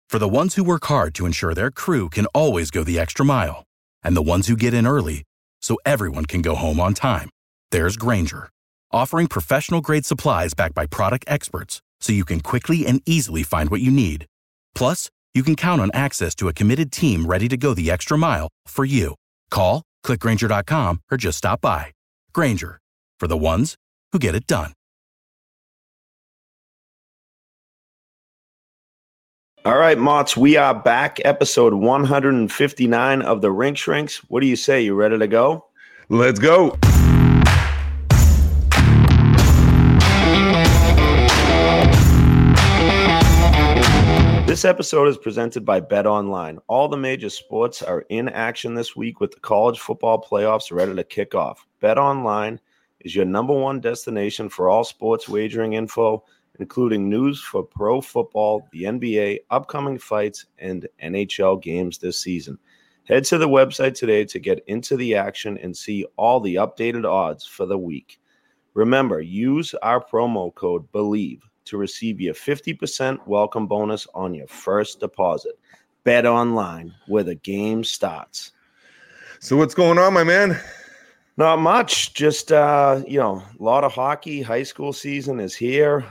For the ones who work hard to ensure their crew can always go the extra mile, and the ones who get in early so everyone can go home on time, there's Grainger, offering professional-grade supplies backed by product experts so you can quickly and easily find what you need. Plus, you can count on access to a committed team ready to go the extra mile for you. Call, click Grainger.com, or just stop by. Grainger, for the ones who get it done. All right, Mott's, we are back. Episode 159 of the Rink Shrinks. What do you say? You ready to go? Let's go. This episode is presented by BetOnline. All the major sports are in action this week with the college football playoffs ready to kick off. BetOnline is your number one destination for all sports wagering info, including news for pro football, the NBA, upcoming fights, and NHL games this season. Head to the website today to get into the action and see all the updated odds for the week. Remember, use our promo code BELIEVE to receive your 50% welcome bonus on your first deposit. Bet online, where the game starts. So what's going on, my man? Not much. Just, a lot of hockey. High school season is here.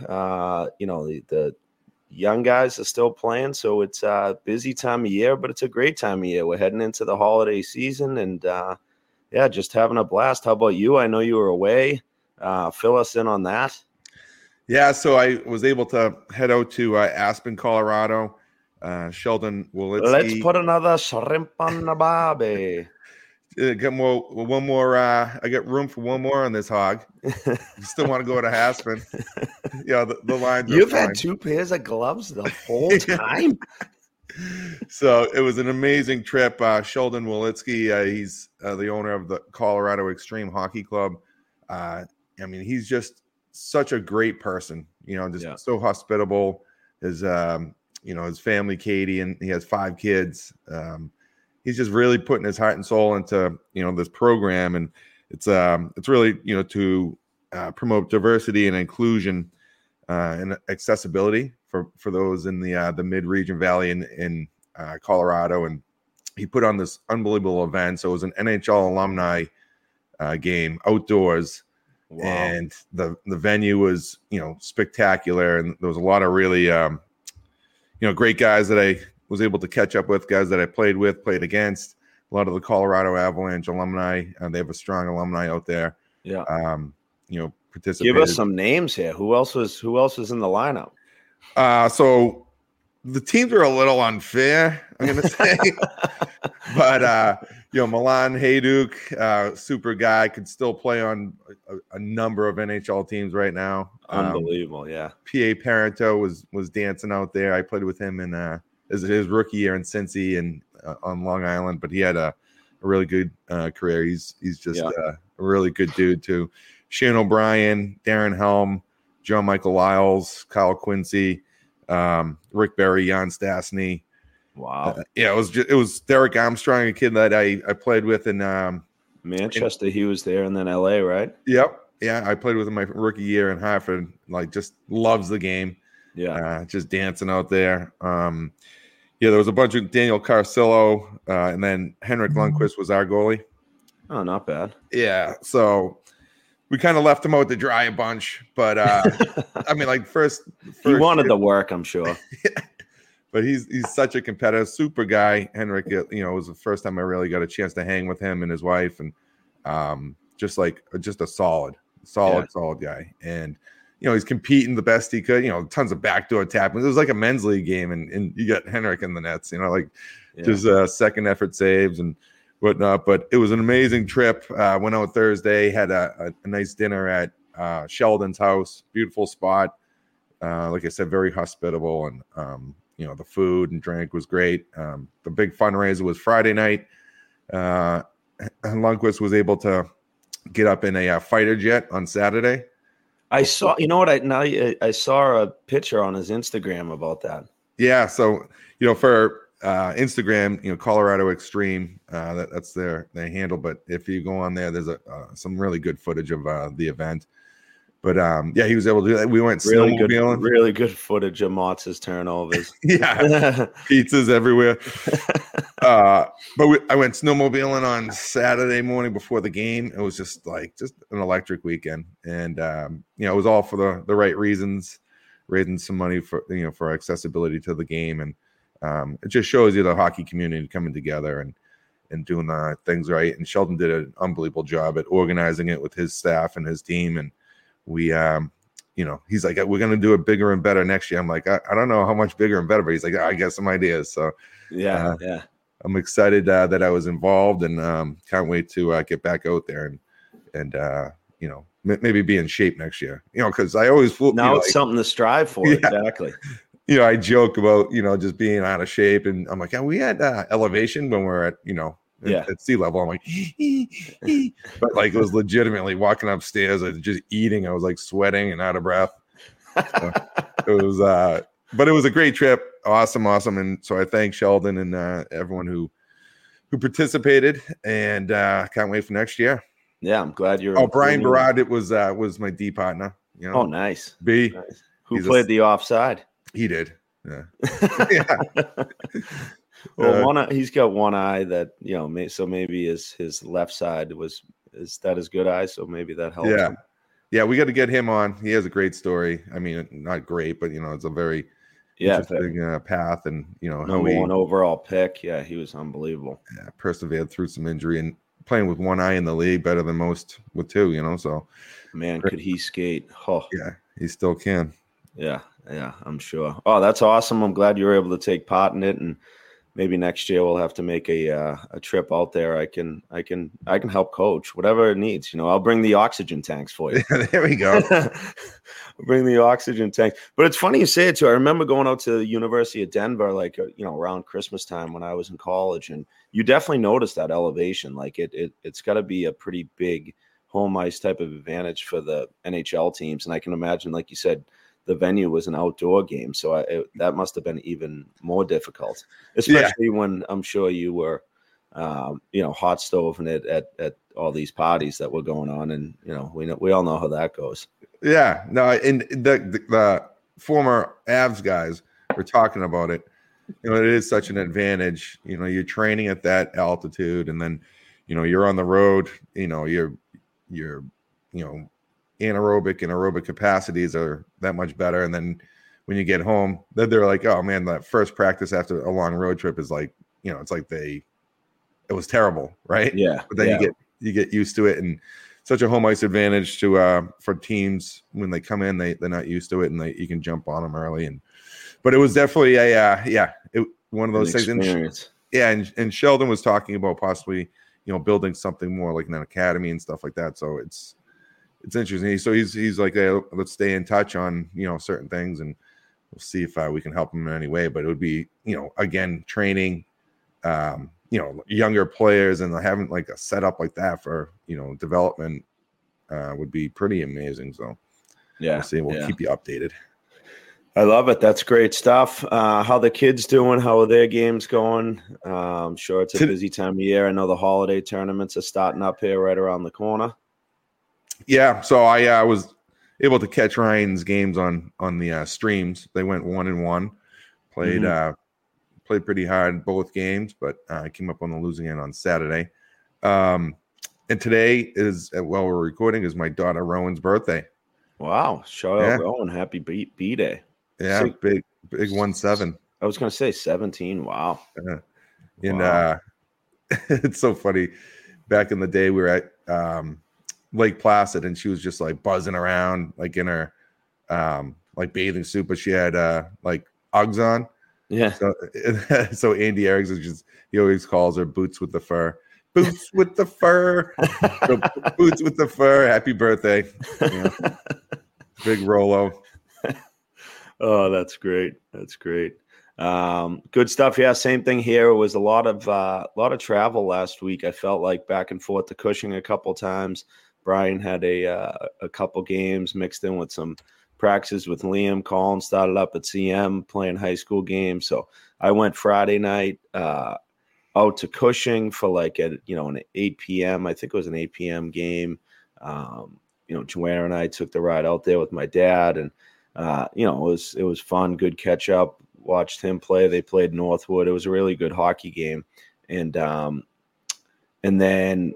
The young guys are still playing, so it's a busy time of year, but it's a great time of year. We're heading into the holiday season and, just having a blast. How about you? I know you were away. Fill us in on that. Yeah, so I was able to head out to Aspen, Colorado. Sheldon Wolitski. Let's put another shrimp on the barbie. Get one more. I got room for one more on this hog. You still want to go to Aspen? Yeah, the lines. You've had 2 pairs of gloves the whole time. So it was an amazing trip. Sheldon Wolitski, he's the owner of the Colorado Extreme Hockey Club. He's just such a great person, so hospitable. His family, Katie, and he has 5 kids. He's just really putting his heart and soul into, this program. And it's really, to promote diversity and inclusion and accessibility for those in the mid-region valley in Colorado. And he put on this unbelievable event. So it was an NHL alumni game outdoors. Wow. And the venue was, spectacular. And there was a lot of really, great guys that I was able to catch up with, guys that I played against. A lot of the Colorado Avalanche alumni. They have a strong alumni out there. Yeah. Participated. Give us some names here. Who else is in the lineup? So the teams are a little unfair, I'm going to say. But, Milan Hajduk, super guy, could still play on a number of NHL teams right now. Unbelievable, yeah. P.A. Parenteau was dancing out there. I played with him in his rookie year in Cincy and on Long Island, but he had a really good career. He's just a really good dude, too. Shane O'Brien, Darren Helm, John Michael Lyles, Kyle Quincy, Rick Berry, Jan Stastny. Wow. It was Derek Armstrong, a kid that I played with in Manchester. He was there, and then LA, right? Yep. Yeah, I played with him my rookie year in Hartford. Just loves the game. Yeah. Just dancing out there. There was a bunch of Daniel Carcillo, and then Henrik Lundqvist was our goalie. Oh, not bad. Yeah. So we kind of left him out to dry a bunch, but first he wanted the work, I'm sure. But he's such a competitive, super guy. Henrik, it was the first time I really got a chance to hang with him and his wife, and just a solid guy. And he's competing the best he could. Tons of backdoor tapping. It was like a men's league game, and you got Henrik in the nets. Just second effort saves and whatnot. But it was an amazing trip. Went out Thursday, had a nice dinner at Sheldon's house. Beautiful spot. Like I said, very hospitable, and the food and drink was great. The big fundraiser was Friday night. And Lundqvist was able to get up in a fighter jet on Saturday. I saw, I saw a picture on his Instagram about that. Yeah. So, for Instagram, Colorado Extreme, that's their handle. But if you go on there, there's some really good footage of the event. But yeah, he was able to do that. We went Really snowmobiling. Really good footage of Motz's turnovers. Yeah, pizzas everywhere. But I went snowmobiling on Saturday morning before the game. It was just an electric weekend, and it was all for the right reasons, raising some money for accessibility to the game, and it just shows you the hockey community coming together and doing things right. And Sheldon did an unbelievable job at organizing it with his staff and his team, and we he's like, we're going to do it bigger and better next year. I'm like, I don't know how much bigger and better, but he's like, I got some ideas. So yeah. I'm excited that I was involved, and can't wait to get back out there and maybe be in shape next year, because I always feel now it's something to strive for. Yeah. Exactly. I joke about, just being out of shape, and I'm like, we had elevation when we're at sea level. I'm like, but like, it was legitimately walking upstairs and just eating. I was like sweating and out of breath. So it was, but it was a great trip. Awesome. And so I thank Sheldon and everyone who participated, and can't wait for next year. Yeah, I'm glad you're. Oh, Brian Barad, it was my D partner. Oh, nice. B. Nice. Who played the offside? He did. Yeah. Yeah. Well, he's got one eye that so maybe his left side is that his good eye, so maybe that helps. Yeah, him. Yeah, we got to get him on. He has a great story. I mean, not great, but it's a very interesting path, and number one overall pick. Yeah, he was unbelievable. Yeah, persevered through some injury and playing with one eye in the league, better than most with two. So man, could he skate? Oh, yeah, he still can. Yeah, I'm sure. Oh, that's awesome. I'm glad you were able to take part in it, and maybe next year we'll have to make a trip out there. I can help coach whatever it needs. I'll bring the oxygen tanks for you. There we go. Bring the oxygen tank. But it's funny you say it too. I remember going out to the University of Denver, around Christmas time when I was in college, and you definitely noticed that elevation. Like it's got to be a pretty big home ice type of advantage for the NHL teams. And I can imagine, like you said, the venue was an outdoor game, so that must have been even more difficult, especially when I'm sure you were, hot stoving it at all these parties that were going on, and we all know how that goes. Yeah, no, and the former Avs guys were talking about it. It is such an advantage. You're training at that altitude, and then you're on the road. You're anaerobic and aerobic capacities are that much better. And then when you get home, then they're like, oh man, that first practice after a long road trip is like, it's like it was terrible. Right. Yeah. But then you get used to it, and such a home ice advantage for teams when they come in, they're not used to it, and you can jump on them early. But it was definitely one of those things. And Sheldon was talking about possibly, building something more like an academy and stuff like that. So it's interesting. So he's like, hey, let's stay in touch on certain things, and we'll see if we can help him in any way. But it would be again, training younger players, and having like a setup like that for development would be pretty amazing. So we'll see. We'll keep you updated. I love it. That's great stuff. How the kids doing? How are their games going? I'm sure it's a busy time of year. I know the holiday tournaments are starting up here right around the corner. Yeah, so I was able to catch Ryan's games on the streams. They went 1-1, played pretty hard both games, but I came up on the losing end on Saturday. And today is, while we're recording, is my daughter Rowan's birthday. Wow! Shout out Rowan! Happy B-Day! Yeah, big 1-7. I was going to say 17. Wow! And it's so funny. Back in the day, we were at Lake Placid, and she was just like buzzing around like in her like bathing suit, but she had like Uggs on. Yeah. So Andy Eriks is just, he always calls her Boots with the Fur. Boots with the Fur. So, Boots with the Fur. Happy birthday. Big Rolo. Oh, that's great. That's great. Good stuff. Yeah, same thing here. It was a lot of travel last week. I felt like back and forth to Cushing a couple times. Brian had a couple games mixed in with some practices with Liam. Colin started up at CM playing high school games. So I went Friday night out to Cushing for like an 8 p.m. I think it was an 8 p.m. game. Joanna and I took the ride out there with my dad, and it was fun, good catch up. Watched him play. They played Northwood. It was a really good hockey game, and then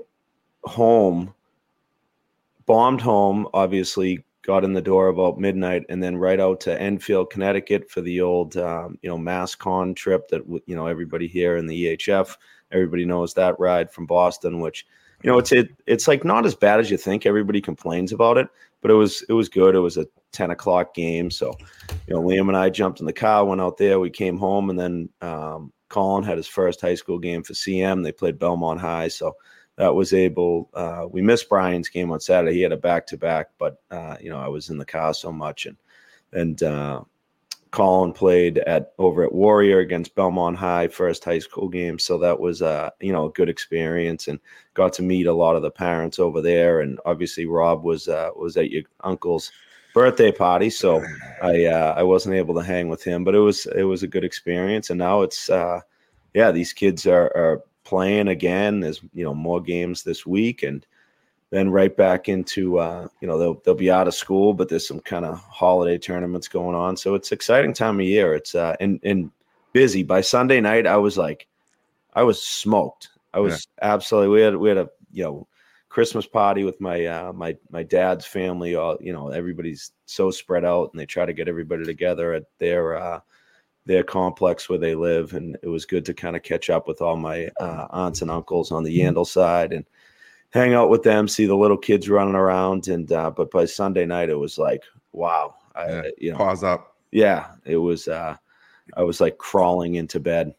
bombed home. Obviously, got in the door about midnight, and then right out to Enfield, Connecticut for the old MassCon trip that everybody here in the EHF, everybody knows that ride from Boston, which it's like not as bad as you think. Everybody complains about it, but it was good. It was a 10 o'clock game. So, Liam and I jumped in the car, went out there, we came home, and then Colin had his first high school game for CM. They played Belmont High. So that was we missed Brian's game on Saturday. He had a back-to-back, but I was in the car so much, and Colin played over at Warrior against Belmont High, first high school game. So that was a good experience, and got to meet a lot of the parents over there. And obviously Rob was at your uncle's birthday party, so I wasn't able to hang with him, but it was a good experience. And now it's these kids are playing again. There's more games this week, and then right back into they'll be out of school, but there's some kind of holiday tournaments going on, so it's exciting time of year. It's and busy. By Sunday night, I was smoked. I was absolutely. We had a Christmas party with my dad's family. All everybody's so spread out, and they try to get everybody together at their complex where they live, and it was good to kind of catch up with all my aunts and uncles on the Yandle side and hang out with them, see the little kids running around. And but by Sunday night, it was like, wow. Pause up. Yeah, it was. I was like crawling into bed.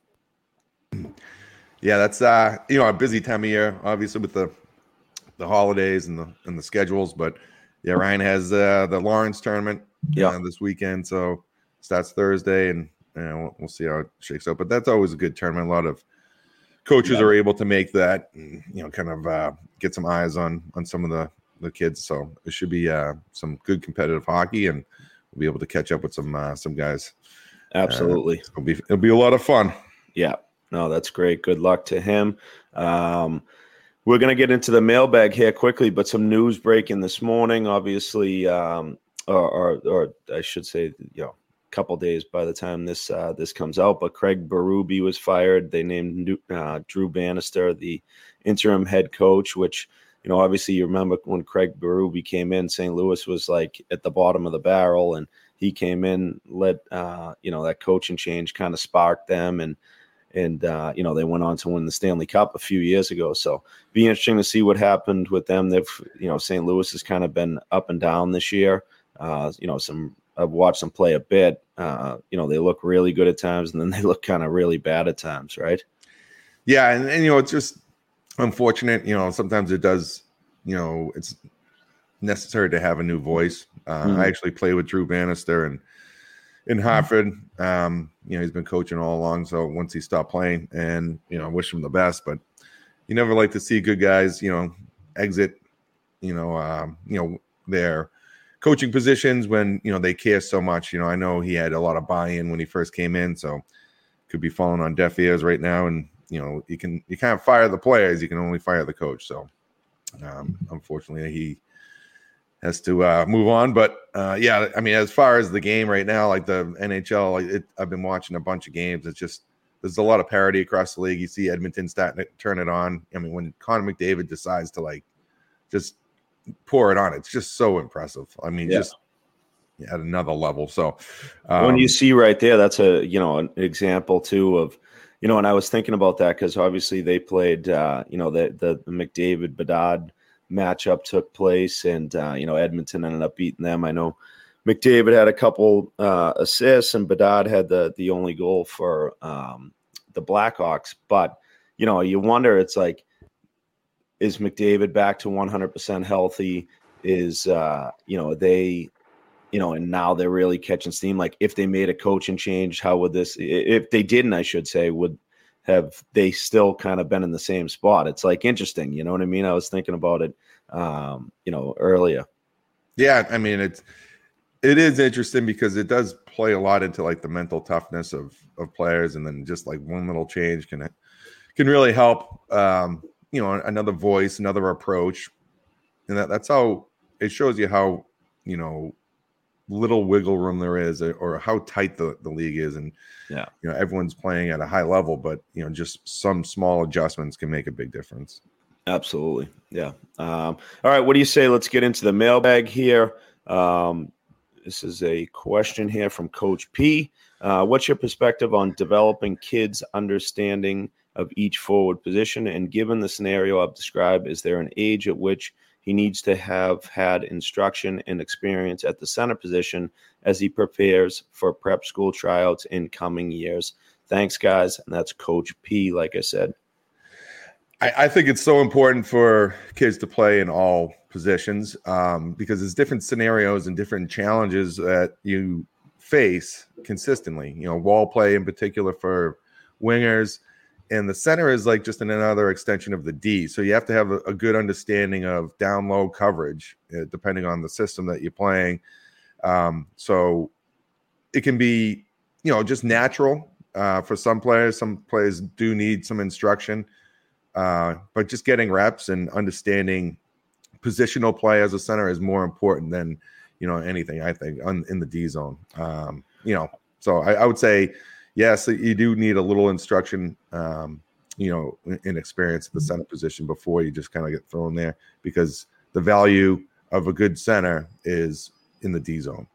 Yeah, that's a busy time of year, obviously with the holidays and the schedules. But yeah, Ryan has the Lawrence tournament this weekend, so starts Thursday, and we'll see how it shakes out. But that's always a good tournament. A lot of coaches are able to make that, kind of get some eyes on some of the kids. So it should be some good competitive hockey, and we'll be able to catch up with some guys. Absolutely. It'll be a lot of fun. Yeah. No, that's great. Good luck to him. We're going to get into the mailbag here quickly, but some news breaking this morning, obviously, or I should say, couple days by the time this comes out, but Craig Berube was fired. They named Drew Bannister the interim head coach, which obviously you remember when Craig Berube came in, St. Louis was like at the bottom of the barrel, and he came in, led that coaching change kind of sparked them, and they went on to win the Stanley Cup a few years ago. So be interesting to see what happened with them. They've St. Louis has kind of been up and down this year. I've watched them play a bit. They look really good at times, and then they look kind of really bad at times, right? Yeah, and it's just unfortunate. Sometimes it does. It's necessary to have a new voice. I actually played with Drew Bannister in Hartford. He's been coaching all along. So once he stopped playing, and I wish him the best, but you never like to see good guys, exit. Their coaching positions when they care so much. I know he had a lot of buy-in when he first came in, so could be falling on deaf ears right now. And you can't fire the players, you can only fire the coach. So unfortunately, he has to move on. But as far as the game right now, like the NHL, I've been watching a bunch of games. It's just there's a lot of parity across the league. You see Edmonton starting to turn it on. I mean, when Connor McDavid decides to just pour it on, it's just so impressive. I mean, just at another level. So when you see right there, that's an example too of, and I was thinking about that because obviously they played, the McDavid Bedard matchup took place, and Edmonton ended up beating them. I know McDavid had a couple assists, and Bedard had the only goal for the Blackhawks. But you wonder, it's like, is McDavid back to 100% healthy? Is they, and now they're really catching steam. Like if they made a coaching change, how would this? If they didn't, I should say, would have they still kind of been in the same spot? It's like interesting, you know what I mean? I was thinking about it, earlier. Yeah, I mean it is interesting because it does play a lot into like the mental toughness of players, and then just like one little change can really help. Another voice, another approach, and that's how it shows you how, little wiggle room there is, or how tight the league is. And, everyone's playing at a high level, but, just some small adjustments can make a big difference. Absolutely. Yeah. All right. What do you say? Let's get into the mailbag here. This is a question here from Coach P. What's your perspective on developing kids' understanding of each forward position? And given the scenario I've described, is there an age at which he needs to have had instruction and experience at the center position as he prepares for prep school tryouts in coming years? Thanks, guys. And that's Coach P, like I said. I think it's so important for kids to play in all positions because there's different scenarios and different challenges that you face consistently. Wall play in particular for wingers, and the center is like just another extension of the D. So you have to have a good understanding of down low coverage depending on the system that you're playing. So it can be, just natural for some players. Some players do need some instruction. But just getting reps and understanding positional play as a center is more important than, anything, I think, in the D zone. So I would say, yes, you do need a little instruction, in experience at the center position before you just kind of get thrown there, because the value of a good center is in the D zone.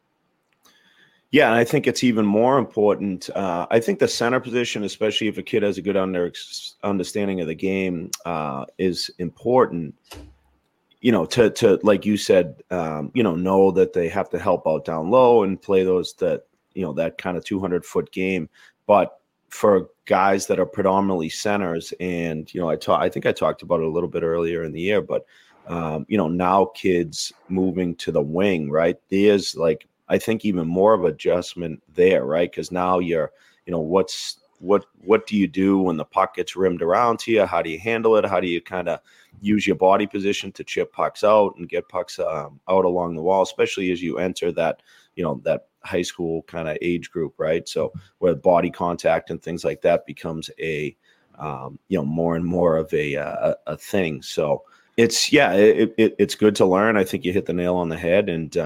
Yeah, and I think it's even more important. I think the center position, especially if a kid has a good understanding of the game, is important. To like you said, know that they have to help out down low and play that kind of 200-foot game. But for guys that are predominantly centers, and I think I talked about it a little bit earlier in the year, but now kids moving to the wing, right? There's I think even more of adjustment there, right? Because now you're, what do you do when the puck gets rimmed around to you? How do you handle it? How do you kind of use your body position to chip pucks out and get pucks out along the wall, especially as you enter that, that high school kind of age group, right? So where body contact and things like that becomes a, more and more of a thing. So it's good to learn. I think you hit the nail on the head, and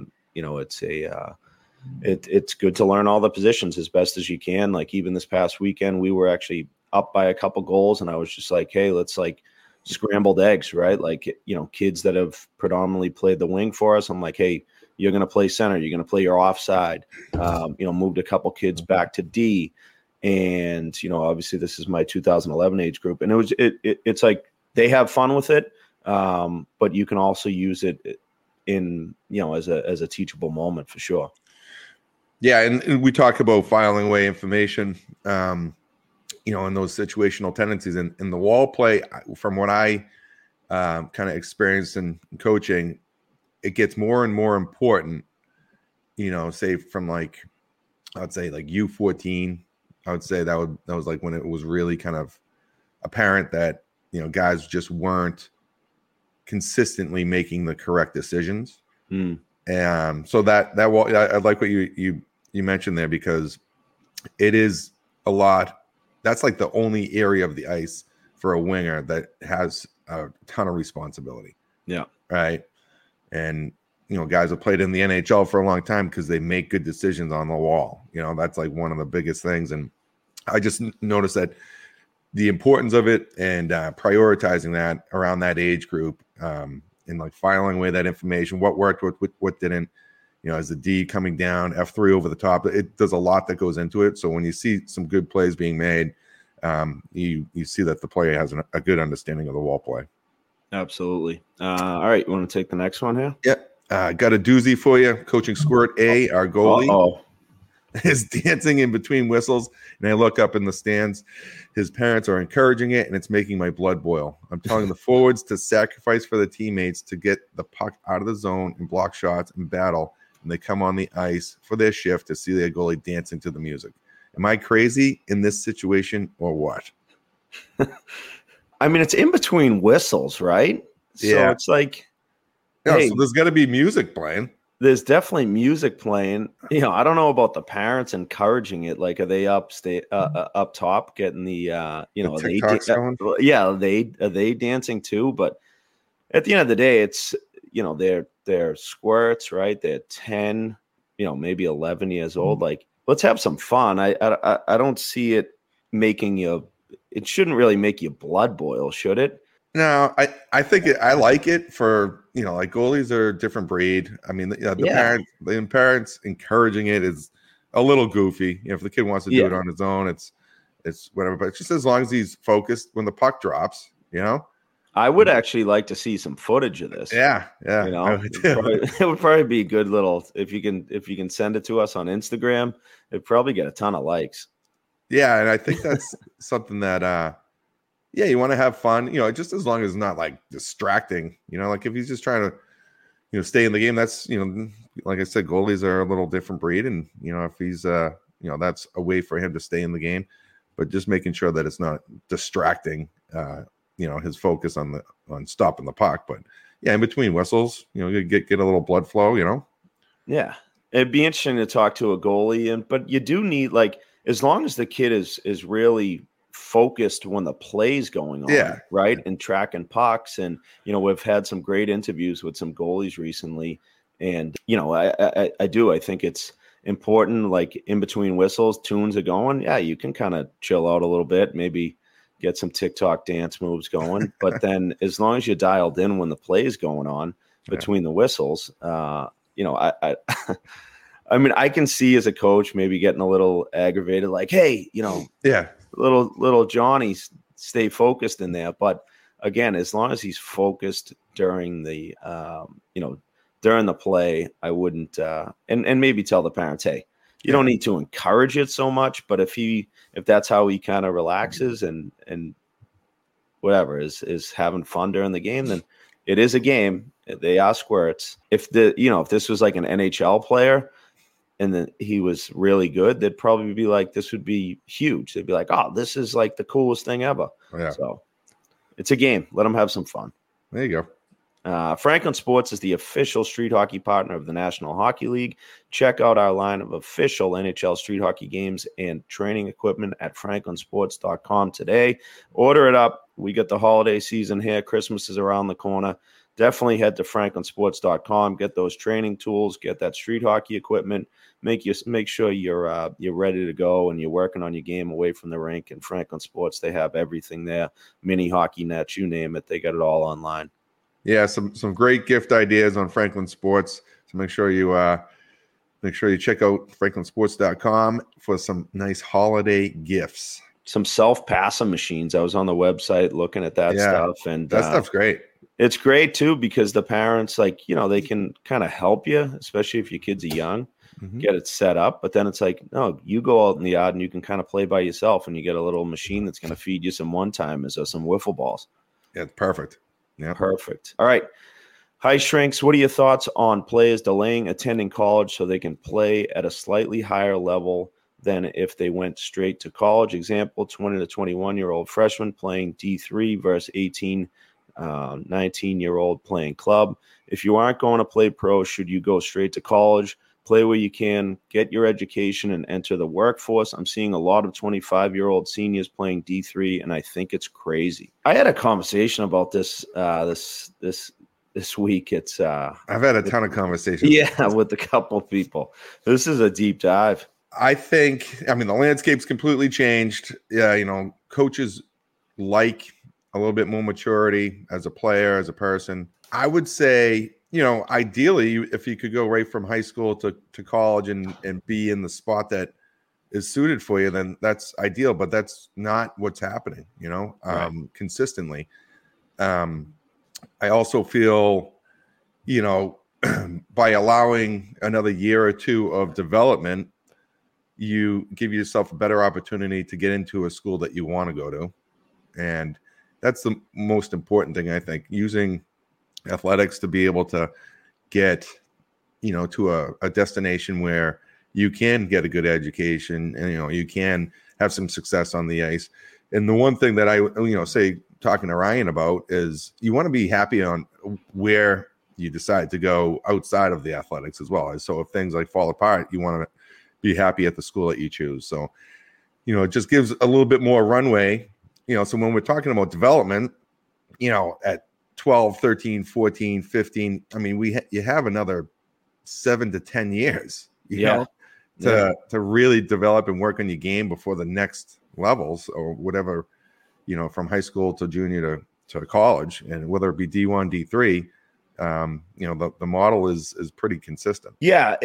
it's good to learn all the positions as best as you can. Like even this past weekend, we were actually up by a couple goals, and I was just like, hey, let's scrambled eggs, right? Kids that have predominantly played the wing for us. I'm like, hey, you're going to play center. You're going to play your offside. Moved a couple kids back to D, and obviously this is my 2011 age group, and it's like they have fun with it, but you can also use it in as a teachable moment for sure. Yeah, and we talk about filing away information, and those situational tendencies, and the wall play. From what I kind of experienced in coaching, it gets more and more important. Say from I'd say U14, I would say that was when it was really kind of apparent that guys just weren't consistently making the correct decisions. And so that I like what you mentioned there, because it is a lot. That's the only area of the ice for a winger that has a ton of responsibility. Yeah. Right. And guys have played in the NHL for a long time because they make good decisions on the wall. That's one of the biggest things. And I just noticed that the importance of it and prioritizing that around that age group, and filing away that information, what worked, what didn't, as the D coming down, F3 over the top, there's a lot that goes into it. So when you see some good plays being made, you see that the player has a good understanding of the wall play. Absolutely. All right. You want to take the next one here? Yeah. Got a doozy for you. Coaching Squirt A, our goalie, is dancing in between whistles, and I look up in the stands. His parents are encouraging it, and it's making my blood boil. I'm telling the forwards to sacrifice for the teammates to get the puck out of the zone and block shots and battle, and they come on the ice for their shift to see their goalie dancing to the music. Am I crazy in this situation or what? I mean, it's in between whistles, right? Yeah. So it's hey, so there's got to be music playing. There's definitely music playing. I don't know about the parents encouraging it. Are they up top getting the are they dancing too? But at the end of the day, it's they're squirts, right? They're 10, maybe 11 years old. Like, let's have some fun. I don't see it making you. It shouldn't really make you blood boil, should it? No, I think I like it for, like goalies are a different breed. I mean, the parents encouraging it is a little goofy. If the kid wants to do it on his own, it's whatever. But just as long as he's focused when the puck drops, I would actually like to see some footage of this. Yeah. It would probably be a good little, if you can send it to us on Instagram, it'd probably get a ton of likes. Yeah, and I think that's something that you want to have fun, just as long as it's not like distracting, like if he's just trying to, stay in the game, that's, like I said, goalies are a little different breed. And, if he's, that's a way for him to stay in the game, but just making sure that it's not distracting, his focus on stopping the puck. But yeah, in between whistles, get a little blood flow, Yeah. It'd be interesting to talk to a goalie, but you do need, like, as long as the kid is really focused when the play's going on, right? And tracking pucks. And, we've had some great interviews with some goalies recently. And, I think it's important, like in between whistles, tunes are going. Yeah, you can kind of chill out a little bit, maybe get some TikTok dance moves going. But then as long as you're dialed in when the play is going on between the whistles, I mean, I can see as a coach maybe getting a little aggravated, like, hey, little Johnny, stay focused in there. But again, as long as he's focused during the, during the play, I wouldn't, and maybe tell the parents, hey, you don't need to encourage it so much, but if that's how he kind of relaxes and whatever is having fun during the game, then it is a game. They are squirts. If this was like an NHL player and then he was really good, they'd probably be like, this would be huge. They'd be like, oh, this is like the coolest thing ever. Yeah. So it's a game. Let them have some fun. There you go. Franklin Sports is the official street hockey partner of the National Hockey League. Check out our line of official NHL street hockey games and training equipment at franklinsports.com today. Order it up. We got the holiday season here. Christmas is around the corner. Definitely head to franklinsports.com. Get those training tools. Get that street hockey equipment. Make sure you're ready to go and you're working on your game away from the rink. And Franklin Sports, they have everything there. Mini hockey nets, you name it. They got it all online. Yeah, some great gift ideas on Franklin Sports. So make sure you check out franklinsports.com for some nice holiday gifts. Some self-passing machines. I was on the website looking at that stuff, and that stuff's great. It's great too because the parents, they can kind of help you, especially if your kids are young, get it set up. But then it's like, no, you go out in the yard and you can kind of play by yourself, and you get a little machine that's going to feed you some one-timers or some wiffle balls. Yeah, it's perfect. Yeah, perfect. All right. Hi, Shrinks. What are your thoughts on players delaying attending college so they can play at a slightly higher level than if they went straight to college? Example, 20 to 21-year-old freshman playing D3 versus 18, 19-year-old playing club. If you aren't going to play pro, should you go straight to college? Play where you can, get your education, and enter the workforce. I'm seeing a lot of 25-year-old seniors playing D3, and I think it's crazy. I had a conversation about this this week. It's I've had a ton of conversations. Yeah, with a couple of people. This is a deep dive. I think, the landscape's completely changed. Yeah, coaches like a little bit more maturity as a player, as a person. I would say, ideally, if you could go right from high school to college and be in the spot that is suited for you, then that's ideal. But that's not what's happening, right. Consistently. I also feel, by allowing another year or two of development, you give yourself a better opportunity to get into a school that you want to go to. And that's the most important thing, I think, using athletics to be able to get, to a destination where you can get a good education and, you can have some success on the ice. And the one thing that I, say, talking to Ryan about is you want to be happy on where you decide to go outside of the athletics as well. So if things like fall apart, you want to be happy at the school that you choose. So, it just gives a little bit more runway, so when we're talking about development, at 12, 13, 14, 15. I mean, you have another 7 to 10 years, you know, to really develop and work on your game before the next levels or whatever, you know, from high school to junior to college, and whether it be D1, D3, you know, the model is pretty consistent. Yeah,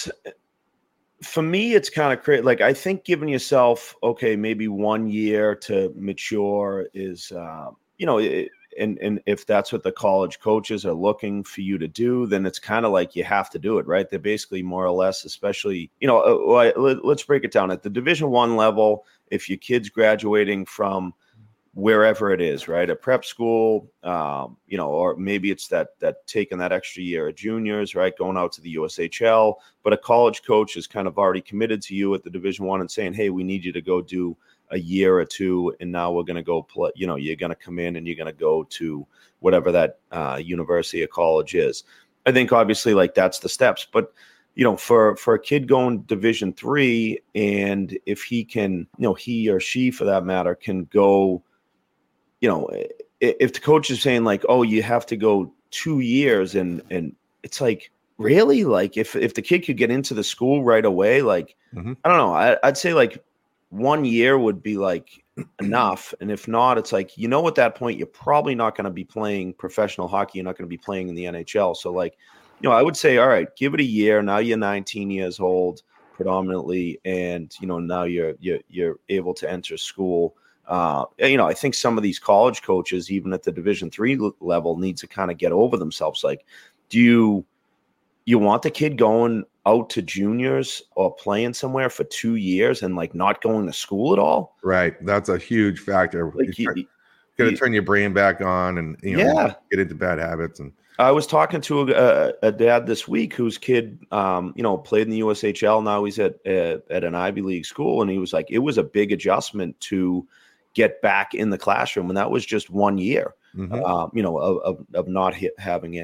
for me, it's kind of crazy. Like, I think giving yourself, okay, maybe 1 year to mature is, you know, and if that's what the college coaches are looking for you to do, then it's kind of like you have to do it, right? They're basically more or less, especially, you know, let's break it down at the Division I level. If your kid's graduating from wherever it is, right, a prep school, you know, or maybe it's that taking that extra year of juniors, right, going out to the USHL, but a college coach is kind of already committed to you at the Division I and saying, hey, we need you to go do a year or two, and now we're going to go play, you know, you're going to come in and you're going to go to whatever that university or college is. I think obviously like that's the steps, but you know, for a kid going Division III, and if he can, you know, he or she for that matter can go, you know, if the coach is saying like, oh, you have to go 2 years, and it's like, really, like if the kid could get into the school right away, like, I don't know, I'd say like 1 year would be like enough. And if not, it's like, you know, at that point, you're probably not going to be playing professional hockey. You're not going to be playing in the NHL. So like, you know, I would say, all right, give it a year. Now you're 19 years old predominantly. And, you know, now you're able to enter school. You know, I think some of these college coaches, even at the Division III level, need to kind of get over themselves. Like, do you want the kid going out to juniors or playing somewhere for 2 years and like not going to school at all? Right. That's a huge factor. Like you got to turn your brain back on and, you know, get into bad habits. And I was talking to a dad this week whose kid, you know, played in the USHL. Now he's at an Ivy League school. And he was like, it was a big adjustment to get back in the classroom. And that was just 1 year, you know, of not having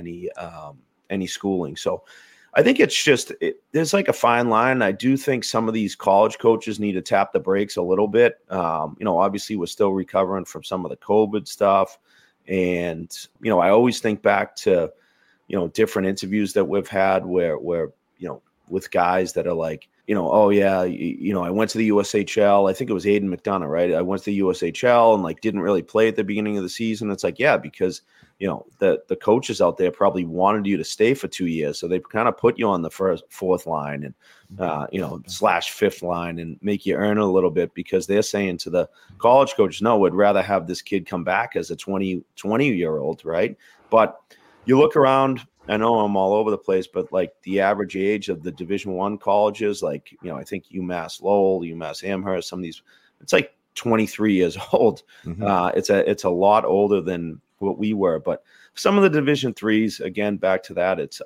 any schooling. So I think it's just, there's like a fine line. I do think some of these college coaches need to tap the brakes a little bit. You know, obviously we're still recovering from some of the COVID stuff. And, you know, I always think back to, you know, different interviews that we've had where, you know, with guys that are like, you know, oh yeah, you know, I went to the USHL. I think it was Aiden McDonough, right? I went to the USHL and like didn't really play at the beginning of the season. It's like, yeah, because, you know, the coaches out there probably wanted you to stay for 2 years. So they kind of put you on the fourth line and, you know, /5th line and make you earn a little bit, because they're saying to the college coach, no, we'd rather have this kid come back as a 20-year-old, right? But you look around, I know I'm all over the place, but like the average age of the Division I colleges, like, you know, I think UMass Lowell, UMass Amherst, some of these, it's like 23 years old. It's a lot older than what we were. But some of the Division IIIs, again, back to that, it's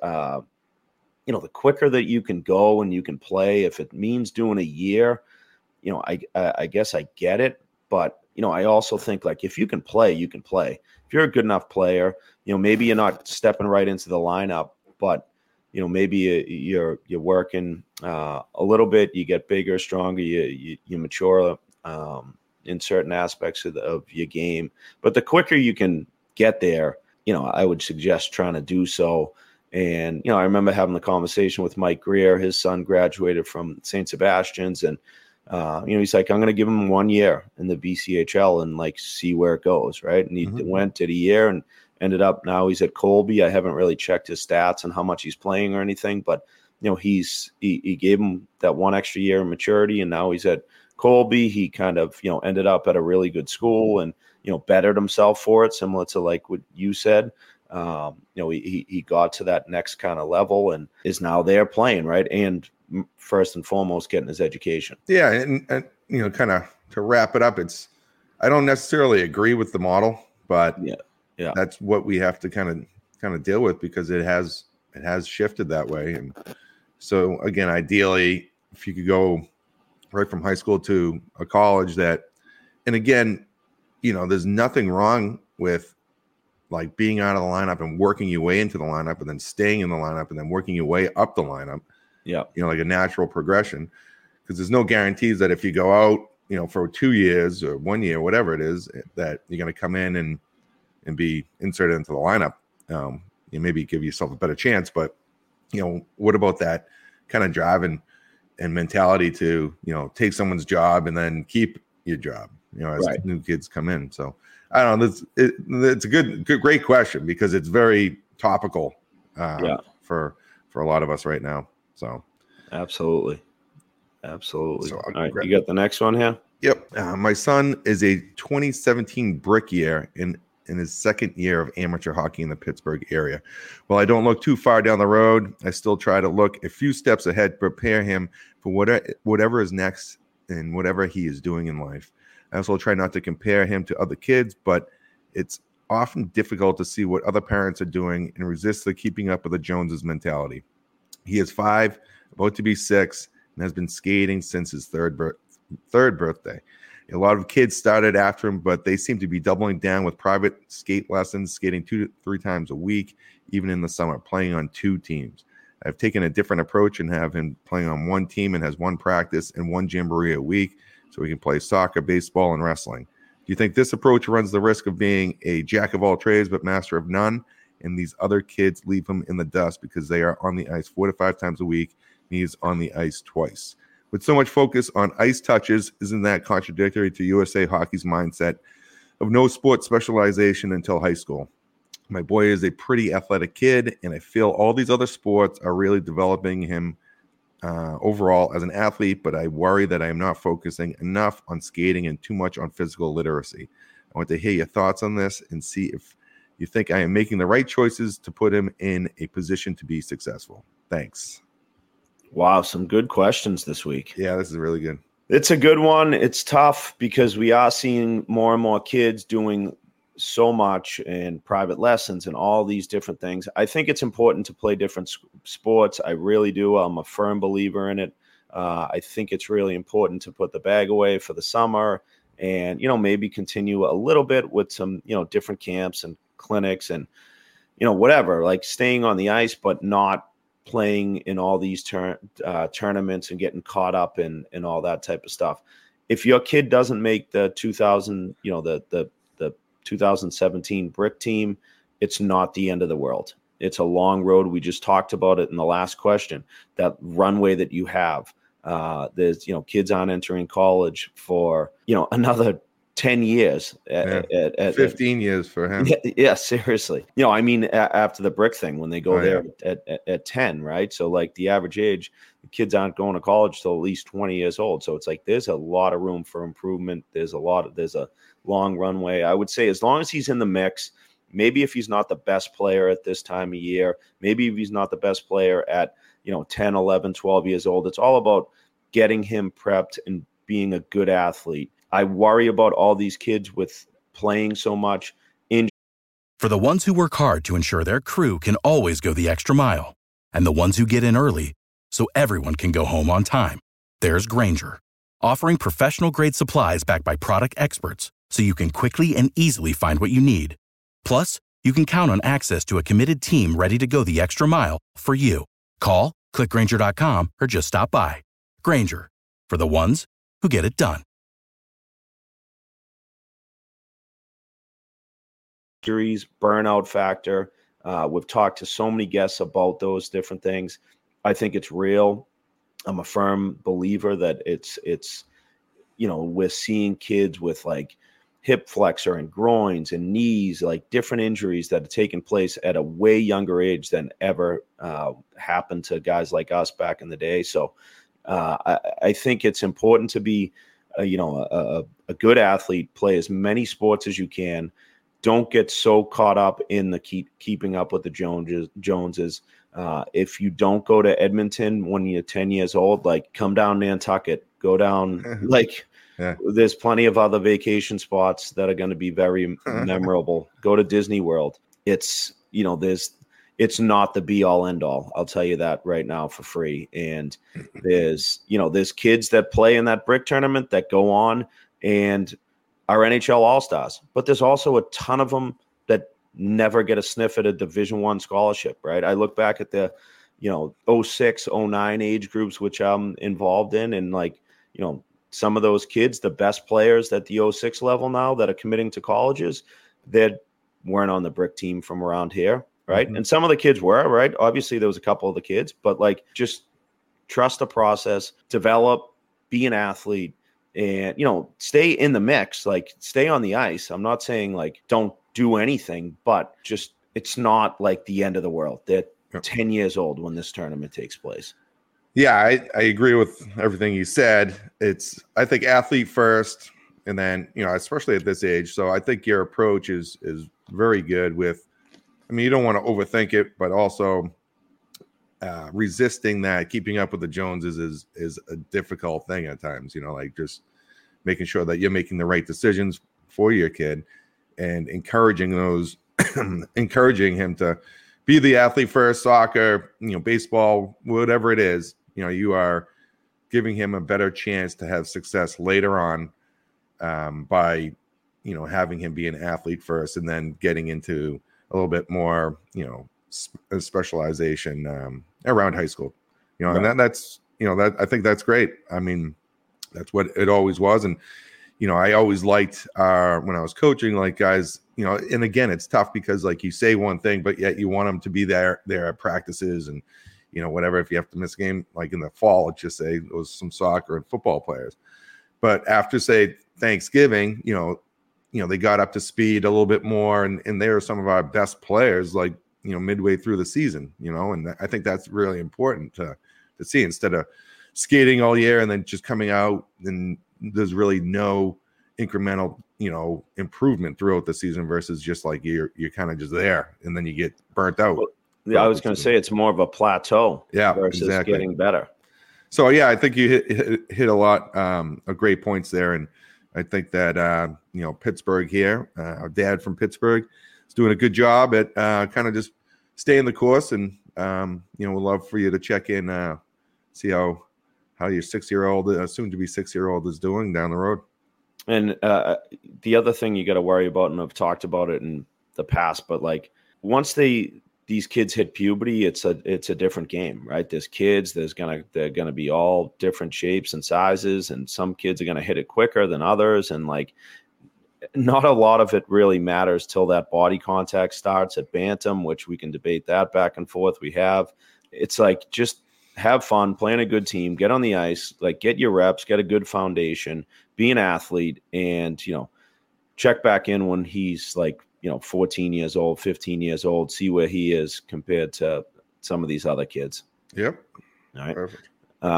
you know, the quicker that you can go and you can play, if it means doing a year, you know, I guess I get it. But, you know, I also think like if you can play, you can play. If you're a good enough player, you know, maybe you're not stepping right into the lineup, but, you know, maybe you're working a little bit, you get bigger, stronger, you mature in certain aspects of your game. But the quicker you can get there, you know, I would suggest trying to do so. And, you know, I remember having the conversation with Mike Greer. His son graduated from St. Sebastian's, and, you know, he's like, I'm going to give him 1 year in the BCHL and like see where it goes. Right. And he went, did a year, and ended up, now he's at Colby. I haven't really checked his stats and how much he's playing or anything, but, you know, he gave him that 1 extra year of maturity, and now he's at Colby. He kind of, you know, ended up at a really good school and, you know, bettered himself for it, similar to like what you said. You know, he got to that next kind of level and is now there playing, right? And first and foremost, getting his education. Yeah. And you know, kind of to wrap it up, I don't necessarily agree with the model, but yeah, that's what we have to kind of deal with, because it has shifted that way. And so again, ideally, if you could go right from high school to a college and again, you know, there's nothing wrong with like being out of the lineup and working your way into the lineup and then staying in the lineup and then working your way up the lineup. Yeah. You know, like a natural progression, because there's no guarantees that if you go out, you know, for 2 years or 1 year, whatever it is, that you're going to come in and, and be inserted into the lineup, you maybe give yourself a better chance. But, what about that kind of drive and mentality to, take someone's job and then keep your job, as Right. new kids come in. So I don't know. It's a great question because it's very topical for a lot of us right now. So Absolutely. So all right, you got the next one here? Yep. My son is a 2017 brick year in his second year of amateur hockey in the Pittsburgh area. While I don't look too far down the road, I still try to look a few steps ahead to prepare him for whatever is next and whatever he is doing in life. I also try not to compare him to other kids, but it's often difficult to see what other parents are doing and resist the keeping up with the Joneses mentality. He is 5, about to be 6, and has been skating since his third birthday. A lot of kids started after him, but they seem to be doubling down with private skate lessons, skating 2 to 3 times a week, even in the summer, playing on 2 teams. I've taken a different approach and have him playing on 1 team and has 1 practice and 1 jamboree a week so he can play soccer, baseball, and wrestling. Do you think this approach runs the risk of being a jack of all trades but master of none, and these other kids leave him in the dust because they are on the ice 4 to 5 times a week and he's on the ice twice? With so much focus on ice touches, isn't that contradictory to USA Hockey's mindset of no sport specialization until high school? My boy is a pretty athletic kid, and I feel all these other sports are really developing him overall as an athlete, but I worry that I am not focusing enough on skating and too much on physical literacy. I want to hear your thoughts on this and see if you think I am making the right choices to put him in a position to be successful. Thanks. Wow, some good questions this week. Yeah, this is really good. It's a good one. It's tough because we are seeing more and more kids doing so much in private lessons and all these different things. I think it's important to play different sports. I really do. I'm a firm believer in it. I think it's really important to put the bag away for the summer and, maybe continue a little bit with some, different camps and clinics and, whatever, like staying on the ice, but not playing in all these tournaments and getting caught up in all that type of stuff. If your kid doesn't make the 2017 brick team, it's not the end of the world. It's a long road. We just talked about it in the last question, that runway that you have. There's, kids aren't entering college for, another 10 years. 15 years for him. Yeah, seriously. After the brick thing, when they go at 10, right? So like the average age, the kids aren't going to college till at least 20 years old. So it's like, there's a lot of room for improvement. There's a long runway. I would say as long as he's in the mix, maybe if he's not the best player at this time of year, maybe if he's not the best player at, 10, 11, 12 years old, it's all about getting him prepped and being a good athlete. I worry about all these kids with playing so much. For the ones who work hard to ensure their crew can always go the extra mile, and the ones who get in early so everyone can go home on time, there's Grainger, offering professional-grade supplies backed by product experts so you can quickly and easily find what you need. Plus, you can count on access to a committed team ready to go the extra mile for you. Call, click Grainger.com, or just stop by. Grainger, for the ones who get it done. Injuries, burnout factor. We've talked to so many guests about those different things. I think it's real. I'm a firm believer that it's we're seeing kids with like hip flexor and groins and knees, like different injuries that have taken place at a way younger age than ever happened to guys like us back in the day. So I think it's important to be, a good athlete, play as many sports as you can. Don't get so caught up in the keeping up with the Joneses. If you don't go to Edmonton when you're 10 years old, like come down Nantucket, go down, there's plenty of other vacation spots that are going to be very memorable. Go to Disney World. It's, it's not the be all end all. I'll tell you that right now for free. And there's kids that play in that brick tournament that go on and are NHL All-Stars, but there's also a ton of them that never get a sniff at a Division I scholarship, right? I look back at the, 06, 09 age groups, which I'm involved in. And some of those kids, the best players at the 06 level now that are committing to colleges, they're weren't on the brick team from around here, right? And some of the kids were, right? Obviously, there was a couple of the kids, but like just trust the process, develop, be an athlete, and, stay in the mix, like stay on the ice. I'm not saying like don't do anything, but just it's not like the end of the world. They're 10 years old when this tournament takes place. Yeah, I agree with everything you said. I think athlete first, and then, especially at this age. So I think your approach is very good with, you don't want to overthink it, but also resisting that, keeping up with the Joneses is a difficult thing at times, like just making sure that you're making the right decisions for your kid and encouraging him to be the athlete first, soccer, baseball, whatever it is, you are giving him a better chance to have success later on by, having him be an athlete first and then getting into a little bit more, specialization around high school, right. And that's, I think that's great. That's what it always was. And, I always liked when I was coaching, like guys, and again, it's tough because like you say one thing, but yet you want them to be there at practices and, whatever. If you have to miss a game, like in the fall, let's just say it was some soccer and football players. But after, say, Thanksgiving, they got up to speed a little bit more, and they are some of our best players, like, midway through the season, and I think that's really important to see, instead of skating all year and then just coming out and there's really no incremental, improvement throughout the season versus just like you're kind of just there and then you get burnt out. Well, yeah, I was going to say it's more of a plateau versus getting better. So, yeah, I think you hit a lot of great points there. And I think that, Pittsburgh here, our dad from Pittsburgh is doing a good job at kind of just staying the course. And, we'd love for you to check in, see how your 6-year-old, soon to be 6-year-old is doing down the road. And the other thing you got to worry about, and I've talked about it in the past, but like once these kids hit puberty, it's a different game, right? There's kids, they're gonna be all different shapes and sizes, and some kids are gonna hit it quicker than others, and like not a lot of it really matters till that body contact starts at bantam, which we can debate that back and forth. It's like just have fun, play on a good team, get on the ice, like get your reps, get a good foundation, be an athlete, and check back in when he's like 14 years old, 15 years old, see where he is compared to some of these other kids. Yep. All right. Perfect.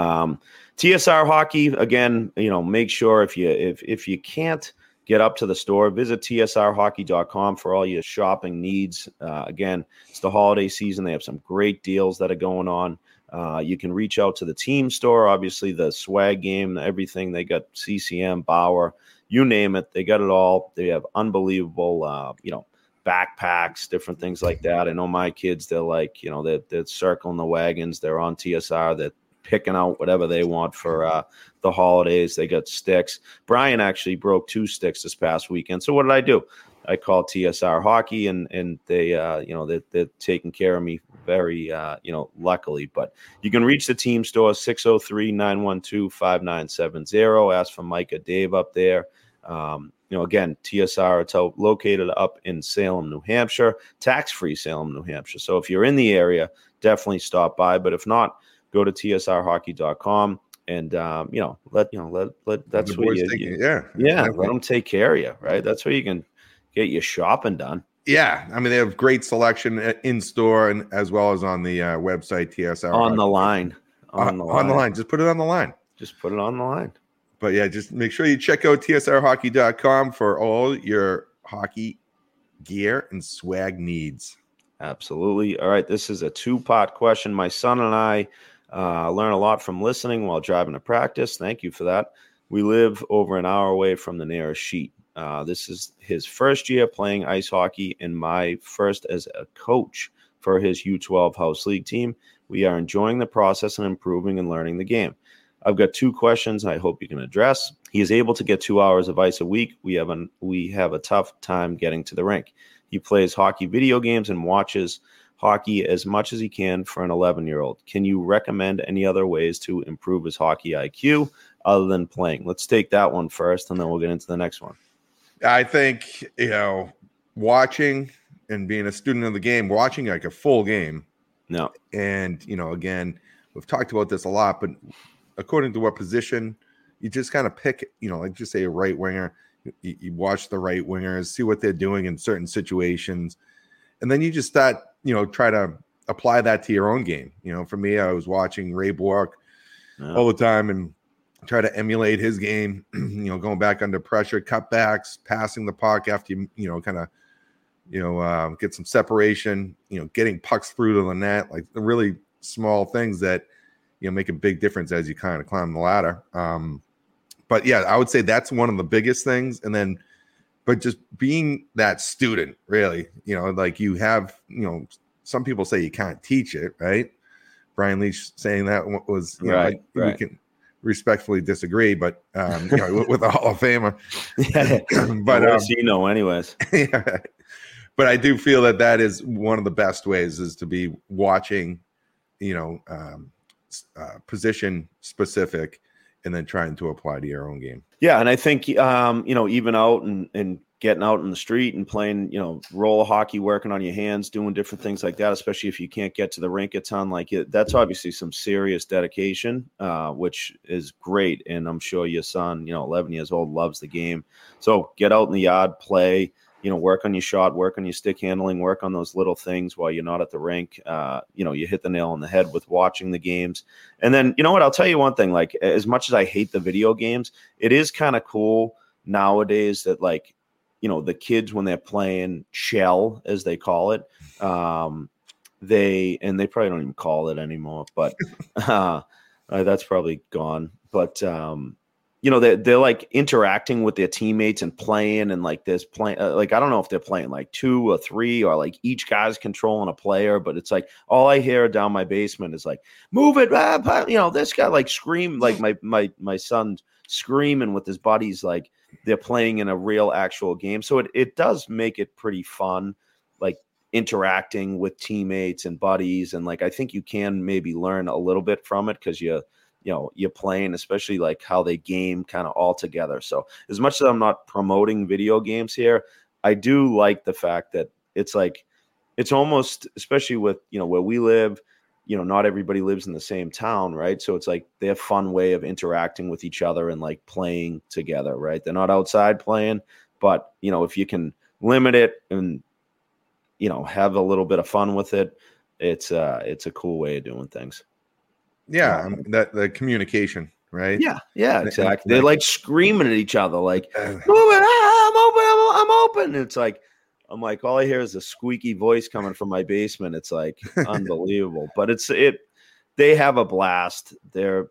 TSR Hockey, again, make sure if you can't get up to the store, visit tsrhockey.com for all your shopping needs. Again, it's the holiday season. They have some great deals that are going on. You can reach out to the team store, obviously the swag game, everything. They got CCM, Bauer, you name it. They got it all. They have unbelievable, backpacks, different things like that. I know my kids, they're like, they're circling the wagons. They're on TSR. They're picking out whatever they want for the holidays. They got sticks. Brian actually broke 2 sticks this past weekend. So what did I do? I called TSR Hockey, and they, they're taking care of me very, luckily. But you can reach the team store, 603-912-5970. Ask for Mike or Dave up there. Again, TSR, it's located up in Salem, New Hampshire, tax-free Salem, New Hampshire. So if you're in the area, definitely stop by. But if not, go to tsrhockey.com. And that's where let them take care of you, right? That's where you can get your shopping done. Yeah, they have great selection in store and as well as on the website TSR. On the line. Just put it on the line. Just put it on the line. But yeah, just make sure you check out tsrhockey.com for all your hockey gear and swag needs. Absolutely. All right, this is a 2-part question. My son and I learn a lot from listening while driving to practice. Thank you for that. We live over an hour away from the nearest sheet. This is his first year playing ice hockey and my first as a coach for his U12 House League team. We are enjoying the process and improving and learning the game. I've got 2 questions I hope you can address. He is able to get 2 hours of ice a week. We have a tough time getting to the rink. He plays hockey video games and watches hockey as much as he can for an 11-year-old. Can you recommend any other ways to improve his hockey IQ other than playing? Let's take that one first, and then we'll get into the next one. I think, watching and being a student of the game, watching like a full game. No. And, again, we've talked about this a lot, but according to what position, you just kind of pick, like just say a right winger, you watch the right wingers, see what they're doing in certain situations. And then you just start, try to apply that to your own game. For me, I was watching Ray Bork all the time and try to emulate his game, going back under pressure, cutbacks, passing the puck after you, kind of, get some separation, getting pucks through to the net, like the really small things that, make a big difference as you kind of climb the ladder. But yeah, I would say that's one of the biggest things. And then, but just being that student, really, like you have, some people say you can't teach it, right? Brian Leach saying that was, right. We can respectfully disagree, but with a Hall of Famer. But anyways. Yeah. But I do feel that is one of the best ways is to be watching, position specific, and then trying to apply to your own game. Yeah, and I think even out and getting out in the street and playing, roller hockey, working on your hands, doing different things like that, especially if you can't get to the rink a ton, that's obviously some serious dedication, which is great. And I'm sure your son, 11 years old, loves the game. So get out in the yard, play, work on your shot, work on your stick handling, work on those little things while you're not at the rink. You hit the nail on the head with watching the games. And then, I'll tell you one thing, like as much as I hate the video games, it is kind of cool nowadays that the kids, when they're playing shell, as they call it, they probably don't even call it anymore, but that's probably gone. But, they're like interacting with their teammates and playing, and there's playing, I don't know if they're playing like 2 or 3 or each guy's controlling a player, but it's all I hear down my basement is move it, this guy scream, my son's screaming with his buddies, they're playing in a real actual game. So it does make it pretty fun, interacting with teammates and buddies. And I think you can maybe learn a little bit from it because you're playing, especially how they game kind of all together. So as much as I'm not promoting video games here, I do like the fact that it's it's almost, especially with, where we live, not everybody lives in the same town, right? So it's their fun way of interacting with each other and playing together, right? They're not outside playing, but if you can limit it and, have a little bit of fun with it, it's a cool way of doing things. Yeah, that the communication, right? Yeah, exactly. They're screaming at each other, move it, I'm open. It's I'm all I hear is a squeaky voice coming from my basement. It's unbelievable, but they have a blast. They're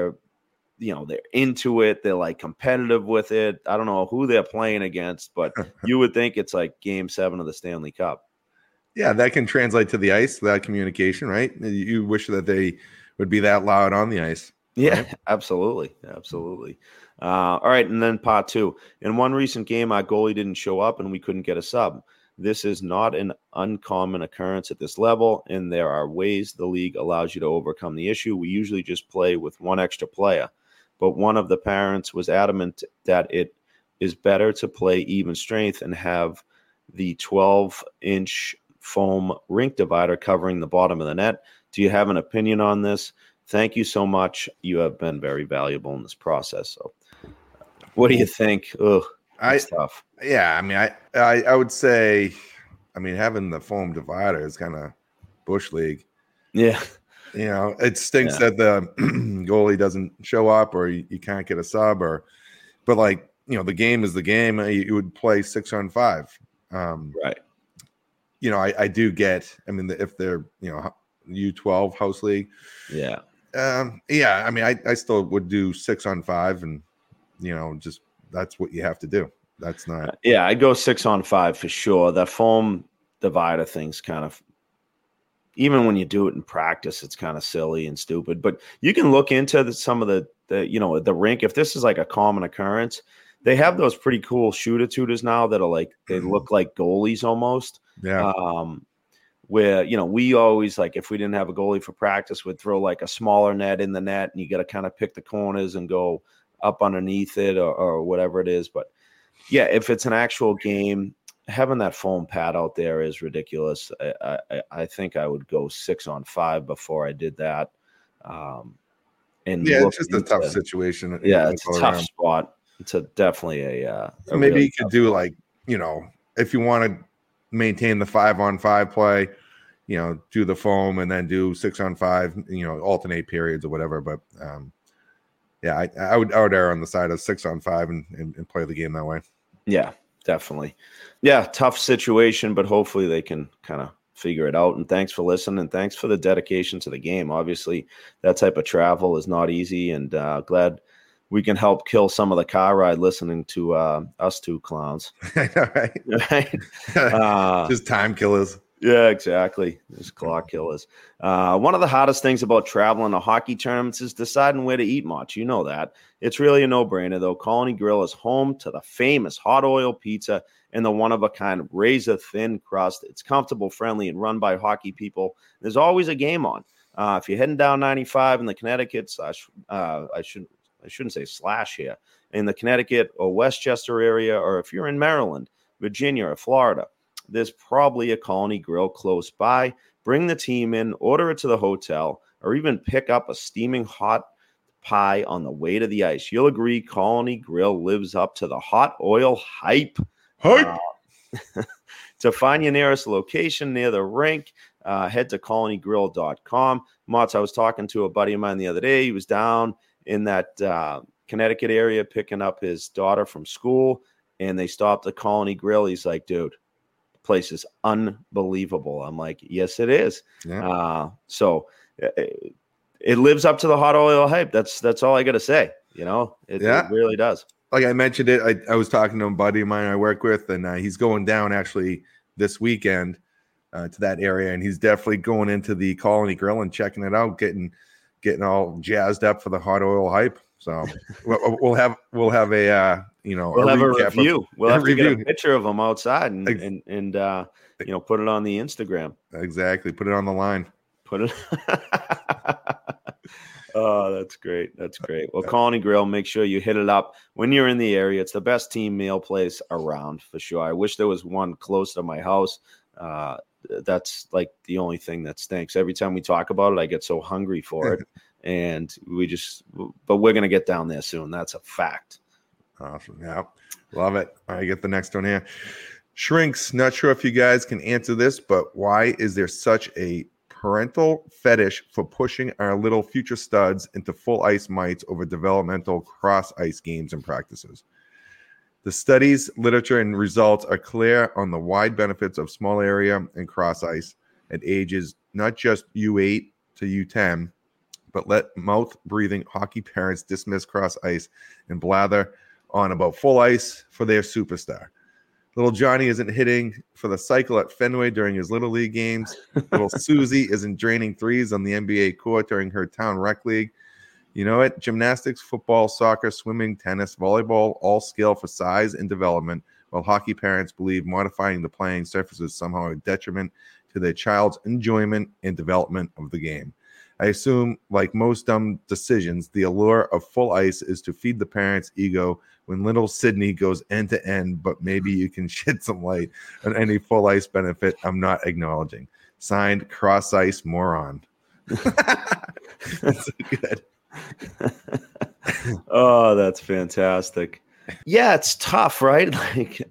into it. They're competitive with it. I don't know who they're playing against, but you would think it's Game 7 of the Stanley Cup. Yeah, that can translate to the ice, that communication, right? You wish that they would be that loud on the ice. Yeah, right? Absolutely. All right, and then part 2. In one recent game, our goalie didn't show up and we couldn't get a sub. This is not an uncommon occurrence at this level, and there are ways the league allows you to overcome the issue. We usually just play with one extra player, but one of the parents was adamant that it is better to play even strength and have the 12-inch foam rink divider covering the bottom of the net. Do you have an opinion on this? Thank you so much. You have been very valuable in this process. So what do you think? Ugh, that's tough. Yeah, I would say, having the foam divider is kind of bush league. Yeah. It stinks that the goalie doesn't show up or you can't get a sub but the game is the game. You would play 6-on-5. Right. I do get, if they're, U12 house league. Yeah. I still would do 6-on-5 and, just that's what you have to do. That's not. Yeah, I'd go 6-on-5 for sure. That foam divider thing's kind of, even when you do it in practice, it's kind of silly and stupid. But you can look into some of the rink. If this is a common occurrence, they have those pretty cool shooter-tutors now that are they look like goalies almost. Yeah. Where, we always, if we didn't have a goalie for practice, would throw a smaller net in the net, and you got to kind of pick the corners and go up underneath it or whatever it is. But yeah, if it's an actual game, having that foam pad out there is ridiculous. I think I would go 6-on-5 before I did that. And it's just a tough situation. Yeah, it's a tough spot. It's definitely a maybe really you could do spot. Like, if you want to maintain the 5-on-5 play, do the foam and then do 6-on-5, alternate periods or whatever. But I would err on the side of 6-on-5 and play the game that way. Yeah, definitely. Yeah, tough situation, but hopefully they can kind of figure it out. And thanks for listening, and thanks for the dedication to the game. Obviously, that type of travel is not easy, and glad we can help kill some of the car ride listening to us two clowns. Right? Just time killers. Yeah, exactly. Just clock killers. One of the hardest things about traveling to hockey tournaments is deciding where to eat much. You know that. It's really a no-brainer, though. Colony Grill is home to the famous hot oil pizza and the one-of-a-kind razor-thin crust. It's comfortable, friendly, and run by hockey people. There's always a game on. If you're heading down 95 in the Connecticut I shouldn't say slash here, in the Connecticut or Westchester area, or if you're in Maryland, Virginia, or Florida, there's probably a Colony Grill close by. Bring the team in, order it to the hotel, or even pick up a steaming hot pie on the way to the ice. You'll agree Colony Grill lives up to the hot oil hype. To find your nearest location near the rink, head to colonygrill.com. Motts, I was talking to a buddy of mine the other day. He was down in that Connecticut area picking up his daughter from school, and they stopped at Colony Grill. He's like, dude, place is unbelievable. I'm like, yes, it is. Yeah. So it lives up to the hot oil hype. That's all I got to say. It really does. Like I mentioned it, I was talking to a buddy of mine I work with, and he's going down actually this weekend to that area, and he's definitely going into the Colony Grill and checking it out, getting all jazzed up for the hot oil hype. So we'll have a we'll have a review. We'll have to get a picture of them outside and put it on the Instagram. Exactly. Put it on the line. Put it. Oh, that's great. That's great. Well, Colony Grill, make sure you hit it up when you're in the area. It's the best team meal place around for sure. I wish there was one close to my house. That's like the only thing that stinks. Every time we talk about it, I get so hungry for it. And but we're going to get down there soon. That's a fact. Awesome. Yeah. Love it. All right, get the next one here. Shrinks. Not sure if you guys can answer this, but why is there such a parental fetish for pushing our little future studs into full ice mites over developmental cross ice games and practices? The studies, literature, and results are clear on the wide benefits of small area and cross ice at ages not just U8 to U10, but let mouth-breathing hockey parents dismiss cross ice and blather on about full ice for their superstar. Little Johnny isn't hitting for the cycle at Fenway during his Little League games. Little Susie isn't draining threes on the NBA court during her town rec league. You know it, gymnastics, football, soccer, swimming, tennis, volleyball, all scale for size and development, while hockey parents believe modifying the playing surface is somehow a detriment to their child's enjoyment and development of the game. I assume, like most dumb decisions, the allure of full ice is to feed the parents' ego when little Sydney goes end to end, but maybe you can shed some light on any full ice benefit I'm not acknowledging. Signed, Cross Ice Moron. That's so good. Oh, that's fantastic. Yeah, it's tough, right? Like,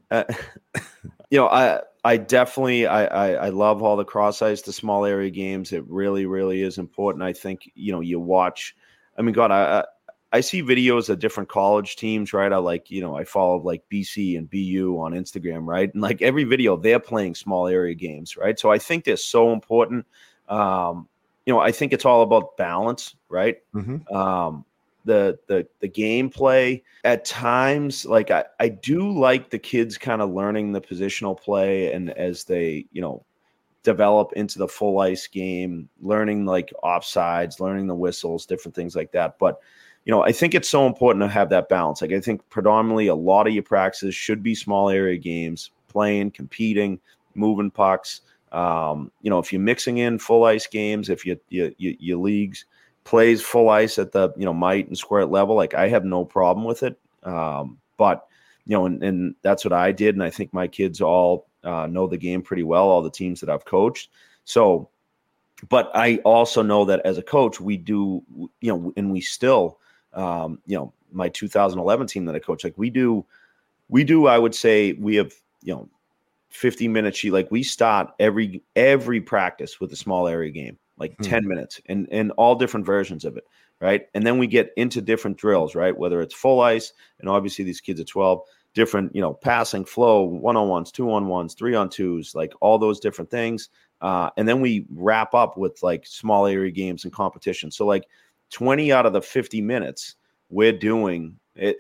I definitely love all the cross ice, the small area games. It really, really is important. I think, you watch, I see videos of different college teams, right? I follow like BC and BU on Instagram, right? And like every video, they're playing small area games, right? So I think they're so important. I think it's all about balance, right? Mm-hmm. The gameplay at times, like I do like the kids kind of learning the positional play, and as they, develop into the full ice game, learning like offsides, learning the whistles, different things like that. But, I think it's so important to have that balance. Like I think predominantly a lot of your practices should be small area games, playing, competing, moving pucks. If you're mixing in full ice games, if your leagues plays full ice at the, mite and square level, like I have no problem with it. But and that's what I did. And I think my kids all know the game pretty well, all the teams that I've coached. So, but I also know that as a coach, we do, and we still, my 2011 team that I coach, like we do, I would say we have, 50-minute sheet. Like we start every practice with a small area game, like 10 minutes and all different versions of it. Right. And then we get into different drills, right? Whether it's full ice, and obviously these kids are 12, different, passing, flow, 1-on-1s, 2-on-1s, 3-on-2s, like all those different things. And then we wrap up with like small area games and competition. So like 20 out of the 50 minutes, we're doing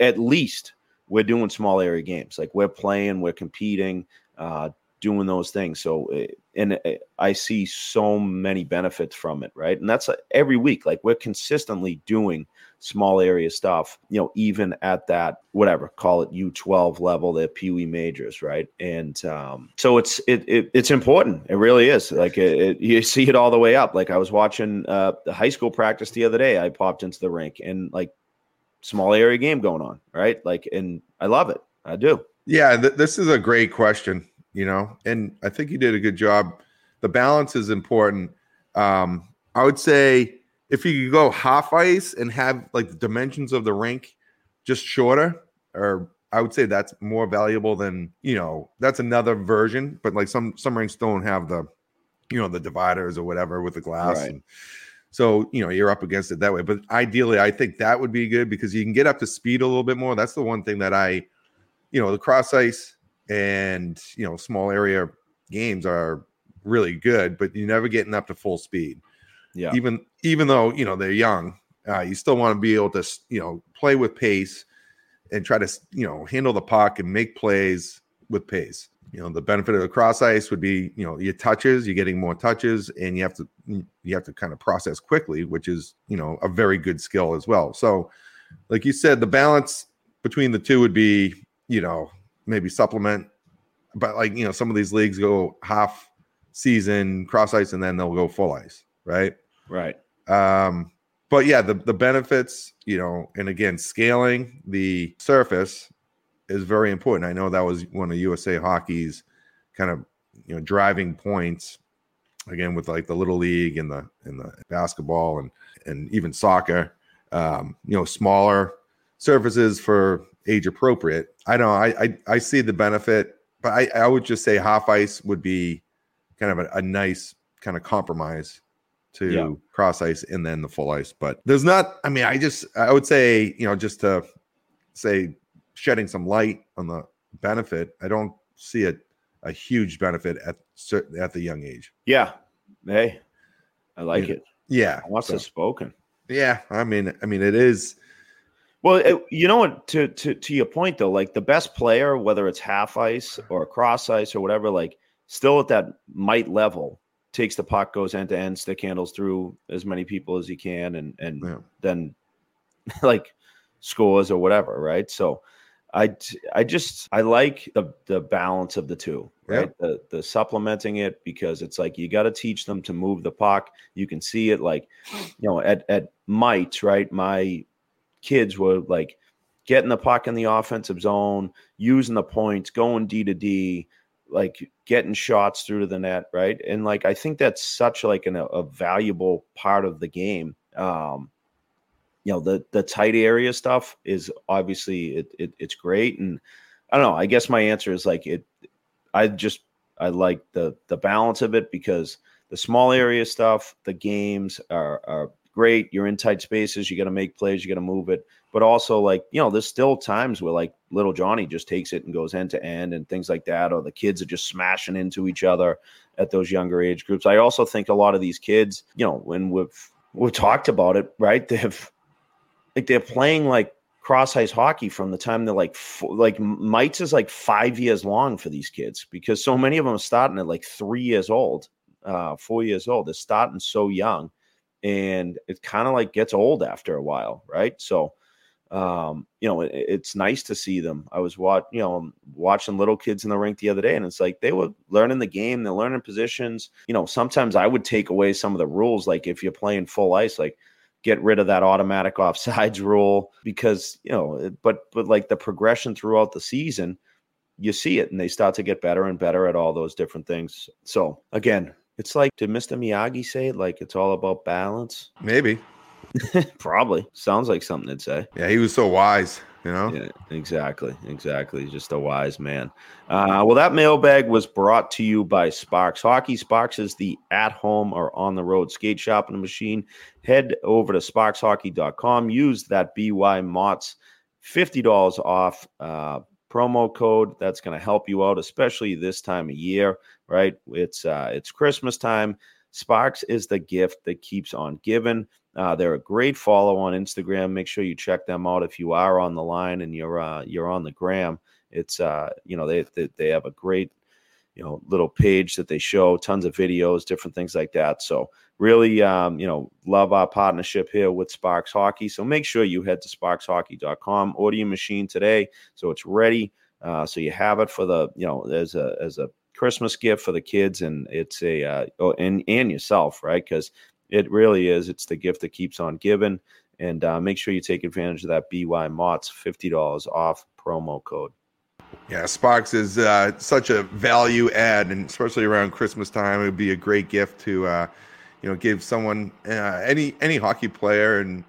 small area games. Like we're playing, we're competing, doing those things. So, and I see so many benefits from it, right? And that's every week. Like we're consistently doing small area stuff, even at that, whatever, call it U12 level, the Pee Wee majors, right? And so it's important. It really is. Like you see it all the way up. Like I was watching the high school practice the other day. I popped into the rink and like small area game going on, right? Like, and I love it. I do. Yeah, this is a great question. And I think you did a good job. The balance is important. I would say if you could go half ice and have like the dimensions of the rink just shorter, or I would say that's more valuable than, that's another version. But like some rinks don't have the, the dividers or whatever with the glass. Right. And so, you're up against it that way. But ideally, I think that would be good because you can get up to speed a little bit more. That's the one thing that the cross ice and small area games are really good, but you're never getting up to full speed. Yeah. Even though they're young, you still want to be able to play with pace and try to handle the puck and make plays with pace. The benefit of the cross ice would be your touches, you're getting more touches, and you have to kind of process quickly, which is a very good skill as well. So, like you said, the balance between the two would be maybe supplement, but like some of these leagues go half season cross ice and then they'll go full ice, right? But yeah, the benefits, and again, scaling the surface is very important. I know that was one of USA Hockey's kind of driving points, again with like the little league and the basketball and even soccer, smaller surfaces for age appropriate. I know I see the benefit, but I would just say half ice would be kind of a nice kind of compromise to cross ice and then the full ice. But there's not, I would say, just to say shedding some light on the benefit, I don't see a huge benefit at the young age. Yeah. Hey, I like it. Yeah. I must have spoken. Yeah. I mean, it is. Well, you know what, to your point though, like the best player, whether it's half ice or cross ice or whatever, like still at that might level, takes the puck, goes end to end, stick handles through as many people as he can, and then like scores or whatever, right? So I like the balance of the two, right? The supplementing it, because it's like you got to teach them to move the puck. You can see it like, at might, right? My kids were like getting the puck in the offensive zone, using the points, going D to D, like getting shots through to the net, right? And like I think that's such like a valuable part of the game. The tight area stuff is obviously it's great, and I don't know. I guess my answer is like I like the balance of it, because the small area stuff, the games are great. You're in tight spaces. You got to make plays. You got to move it. But also, like, there's still times where, like, little Johnny just takes it and goes end to end and things like that, or the kids are just smashing into each other at those younger age groups. I also think a lot of these kids, when we've talked about it, right, they're playing, like, cross ice hockey from the time they're, like mites is, like, 5 years long for these kids, because so many of them are starting at, like, 3 years old, 4 years old. They're starting so young. And it kind of like gets old after a while, right? So, it's nice to see them. I was watching little kids in the rink the other day, and it's like they were learning the game, they're learning positions. Sometimes I would take away some of the rules, like if you're playing full ice, like get rid of that automatic offsides rule because, but like the progression throughout the season, you see it and they start to get better and better at all those different things. So again, it's like, did Mr. Miyagi say it? Like it's all about balance? Maybe. Probably. Sounds like something they'd say. Yeah, he was so wise, Yeah, exactly. Just a wise man. Well, that mailbag was brought to you by Sparks Hockey. Sparks is the at-home or on-the-road skate shopping machine. Head over to sparkshockey.com. Use that BYMOTS $50 off promo code. That's going to help you out, especially this time of year, right? It's Christmas time. Sparks is the gift that keeps on giving. They're a great follow on Instagram. Make sure you check them out if you are on the line and you're on the gram. It's they have a great little page that they show tons of videos, different things like that. So really love our partnership here with Sparks Hockey. So make sure you head to sparkshockey.com, order your machine today so it's ready. So you have it for the as a Christmas gift for the kids, and it's and yourself, right? Because it really is. It's the gift that keeps on giving. And make sure you take advantage of that BYMOTS $50 off promo code. Yeah, Sparks is such a value add, and especially around Christmas time, it would be a great gift to give someone any hockey player and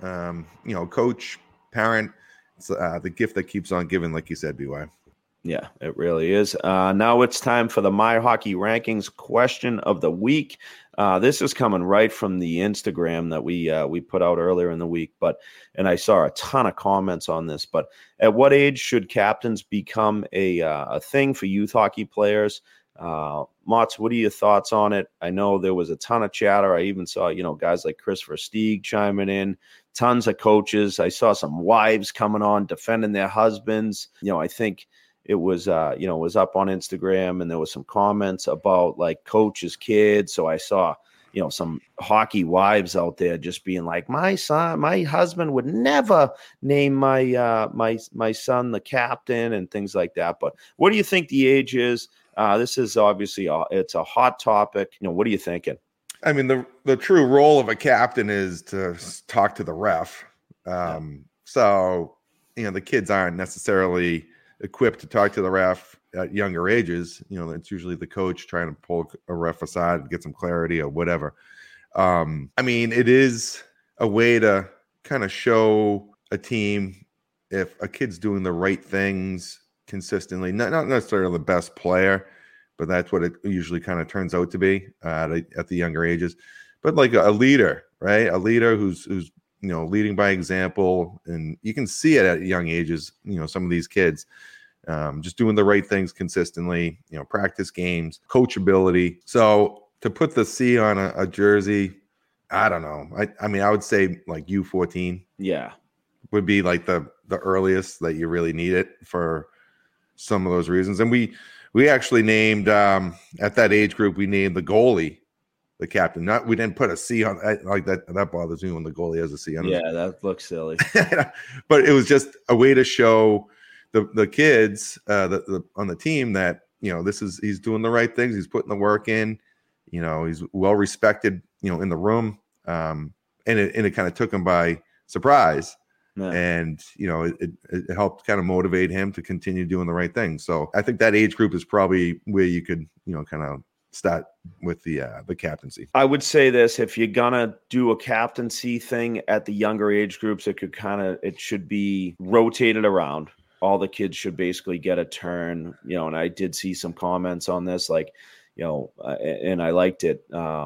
coach, parent. It's the gift that keeps on giving, like you said, BY. Yeah, it really is. Now it's time for the My Hockey Rankings question of the week. This is coming right from the Instagram that we put out earlier in the week, and I saw a ton of comments on this. But at what age should captains become a thing for youth hockey players? Mots, what are your thoughts on it? I know there was a ton of chatter. I even saw guys like Christopher Stieg chiming in. Tons of coaches. I saw some wives coming on defending their husbands. I think it was was up on Instagram, and there was some comments about like coaches' kids. So I saw some hockey wives out there just being like, my husband would never name my son the captain and things like that. But what do you think the age is? This is obviously it's a hot topic. What are you thinking? I mean, the true role of a captain is to talk to the ref. So the kids aren't necessarily equipped to talk to the ref at younger ages. It's usually the coach trying to pull a ref aside and get some clarity or whatever. It is a way to kind of show a team if a kid's doing the right things consistently, not necessarily the best player, but that's what it usually kind of turns out to be at the younger ages. But like a leader, right? A leader who's leading by example, and you can see it at young ages. Some of these kids just doing the right things consistently. Practice games, coachability. So to put the C on a jersey, I don't know. I would say like U14. Yeah, would be like the earliest that you really need it for some of those reasons. And we actually named at that age group, we named the goalie the captain. We didn't put a C on like that. That bothers me when the goalie has a C on. Yeah, that looks silly. But it was just a way to show the kids on the team that he's doing the right things. He's putting the work in. He's well respected. In the room. And it kind of took him by surprise. Yeah. And it helped kind of motivate him to continue doing the right thing. So I think that age group is probably where you could kind of start with the captaincy. I would say this: if you're gonna do a captaincy thing at the younger age groups, it should be rotated around. All the kids should basically get a turn. And I did see some comments on this, like, and I liked it.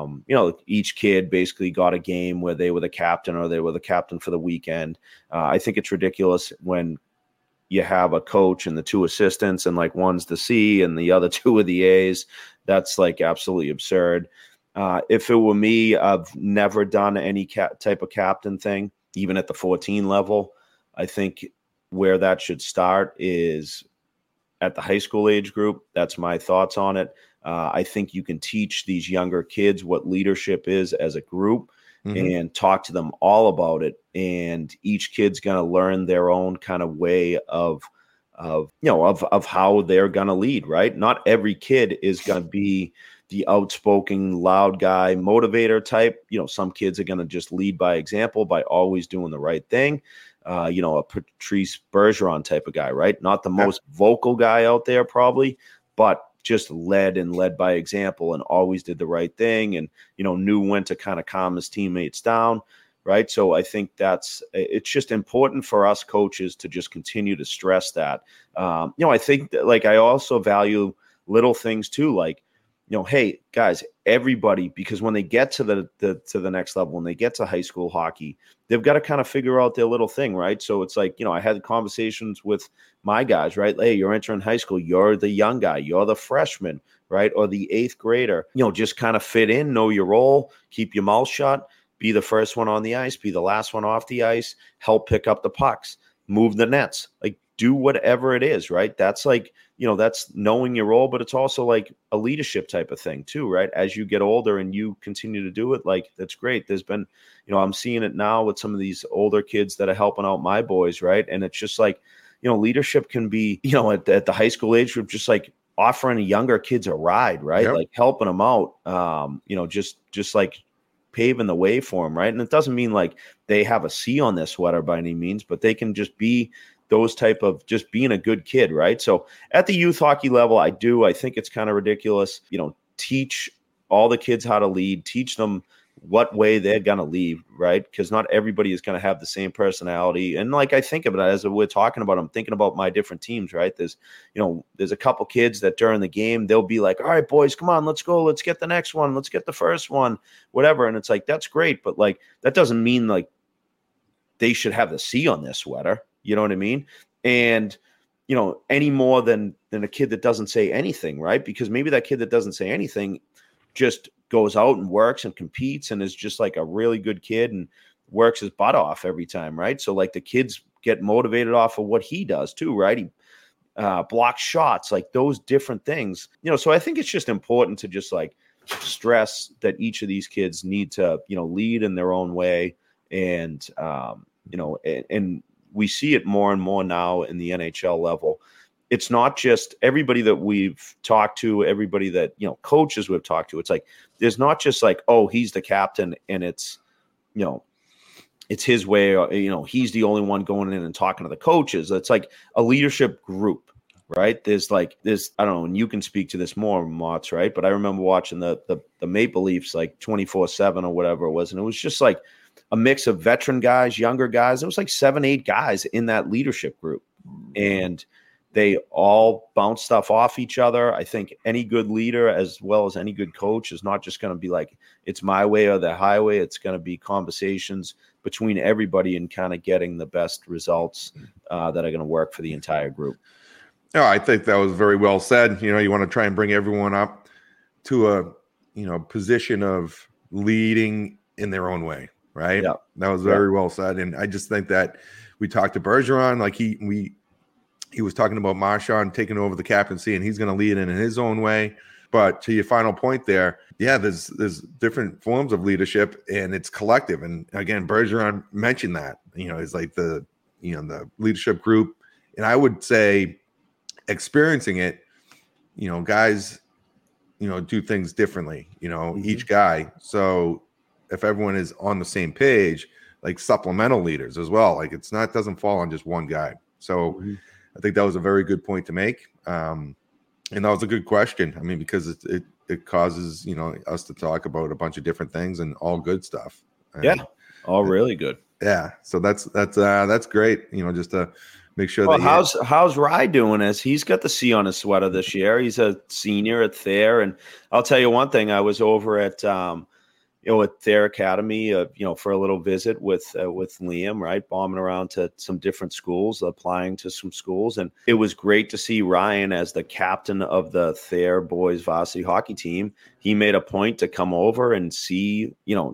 Each kid basically got a game where they were the captain or they were the captain for the weekend. I think it's ridiculous when you have a coach and the two assistants and like one's the C and the other two are the A's. That's like absolutely absurd. If it were me, I've never done any type of captain thing, even at the 14 level. I think where that should start is at the high school age group. That's my thoughts on it. I think you can teach these younger kids what leadership is as a group and talk to them all about it. And each kid's going to learn their own kind of way of how they're going to lead, right? Not every kid is going to be, the outspoken, loud guy, motivator type. Some kids are going to just lead by example by always doing the right thing. A Patrice Bergeron type of guy, right? Not the most vocal guy out there probably, but just led by example and always did the right thing and, knew when to kind of calm his teammates down, right? So I think it's just important for us coaches to just continue to stress that. I think that, like, I also value little things too, like, hey guys, everybody, because when they get to the next level, when they get to high school hockey, they've got to kind of figure out their little thing, right? So it's like, I had conversations with my guys, right? Hey, you're entering high school, you're the young guy, you're the freshman, right? Or the 8th grader, just kind of fit in, know your role, keep your mouth shut, be the first one on the ice, be the last one off the ice, help pick up the pucks, move the nets, like do whatever it is, right? That's like, that's knowing your role, but it's also like a leadership type of thing too, right? As you get older and you continue to do it, like, that's great. There's been, I'm seeing it now with some of these older kids that are helping out my boys, right? And it's just like, leadership can be, at the high school age group, just like offering younger kids a ride, right? Yep. Like helping them out, just like paving the way for them, right? And it doesn't mean like they have a C on their sweater by any means, but they can just be those type of just being a good kid, right? So at the youth hockey level, I think it's kind of ridiculous, teach all the kids how to lead, teach them what way they're going to lead, right? Because not everybody is going to have the same personality. And like I think of it as we're talking about, I'm thinking about my different teams, right? There's a couple kids that during the game, they'll be like, all right, boys, come on, let's go. Let's get the next one. Let's get the first one, whatever. And it's like, that's great. But like, that doesn't mean like they should have the C on their sweater. You know what I mean? And, any more than a kid that doesn't say anything, right? Because maybe that kid that doesn't say anything just goes out and works and competes and is just like a really good kid and works his butt off every time, right? So like the kids get motivated off of what he does too, right? He blocks shots, like those different things. So I think it's just important to just like stress that each of these kids need to, lead in their own way. And, and we see it more and more now in the NHL level. It's not just everybody that we've talked to, everybody that, coaches we've talked to. It's like, there's not just like, oh, he's the captain and it's, it's his way, he's the only one going in and talking to the coaches. It's like a leadership group, right? There's, I don't know, and you can speak to this more, Motts, right? But I remember watching the Maple Leafs like 24/7 or whatever it was. And it was just like a mix of veteran guys, younger guys. It was like 7-8 guys in that leadership group. And they all bounce stuff off each other. I think any good leader, as well as any good coach, is not just going to be like, it's my way or the highway. It's going to be conversations between everybody and kind of getting the best results that are going to work for the entire group. No, I think that was very well said. You want to try and bring everyone up to a, position of leading in their own way, right? Yeah. That was very well said. And I just think that we talked to Bergeron, like he was talking about Marchand taking over the captaincy and he's going to lead in his own way. But to your final point there, there's different forms of leadership and it's collective. And again, Bergeron mentioned that, it's like the leadership group. And I would say experiencing it, guys, do things differently, each guy. So if everyone is on the same page, like supplemental leaders as well, like doesn't fall on just one guy. So I think that was a very good point to make. And that was a good question. I mean, because it causes, us to talk about a bunch of different things and all good stuff. And, all really good. Yeah. So that's great. Just to make sure that how's Rye doing as he's got the C on his sweater this year. He's a senior at Thayer. And I'll tell you one thing, I was over at, at Thayer Academy, for a little visit with Liam, right? Bombing around to some different schools, applying to some schools. And it was great to see Ryan as the captain of the Thayer boys varsity hockey team. He made a point to come over and see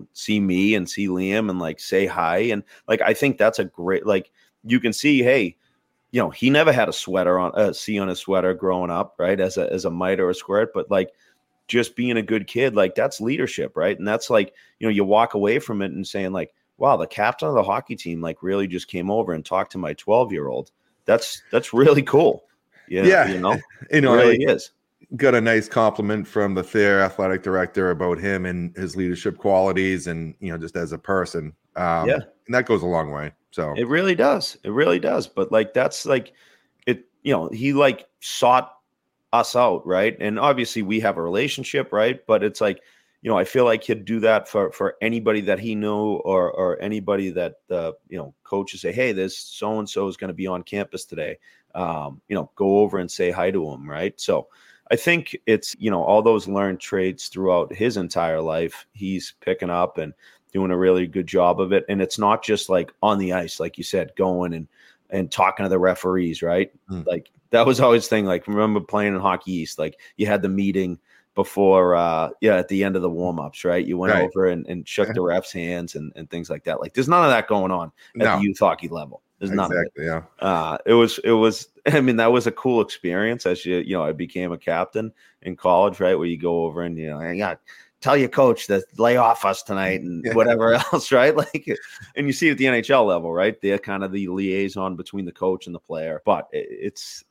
me and see Liam and like say hi. And like, I think that's a great, like, you can see, hey, he never had a C on his sweater growing up, right? As a mite or a squirt, but like, just being a good kid, like that's leadership, right? And that's like, you walk away from it and saying like, wow, the captain of the hockey team like really just came over and talked to my 12-year-old. That's really cool. It really is. got a nice compliment from the Thayer athletic director about him and his leadership qualities, and just as a person. Yeah, and that goes a long way. So it really does. It really does. But like that's like it. He like sought us out, right? And obviously we have a relationship, right? But it's like, I feel like he'd do that for anybody that he knew, or anybody that coaches say, hey, this so and so is going to be on campus today. Go over and say hi to him, right? So I think it's all those learned traits throughout his entire life, he's picking up and doing a really good job of it. And it's not just like on the ice, like you said, going and talking to the referees, right? Like that was always the thing. Like, remember playing in Hockey East, like you had the meeting before at the end of the warm-ups, right? You went over and shook the refs' hands and things like that. Like there's none of that going on at the youth hockey level. There's none of it. Yeah. It was I mean, that was a cool experience as I became a captain in college, right? Where you go over and tell your coach to lay off us tonight and whatever else, right? Like, and you see it at the NHL level, right? They're kind of the liaison between the coach and the player. But it's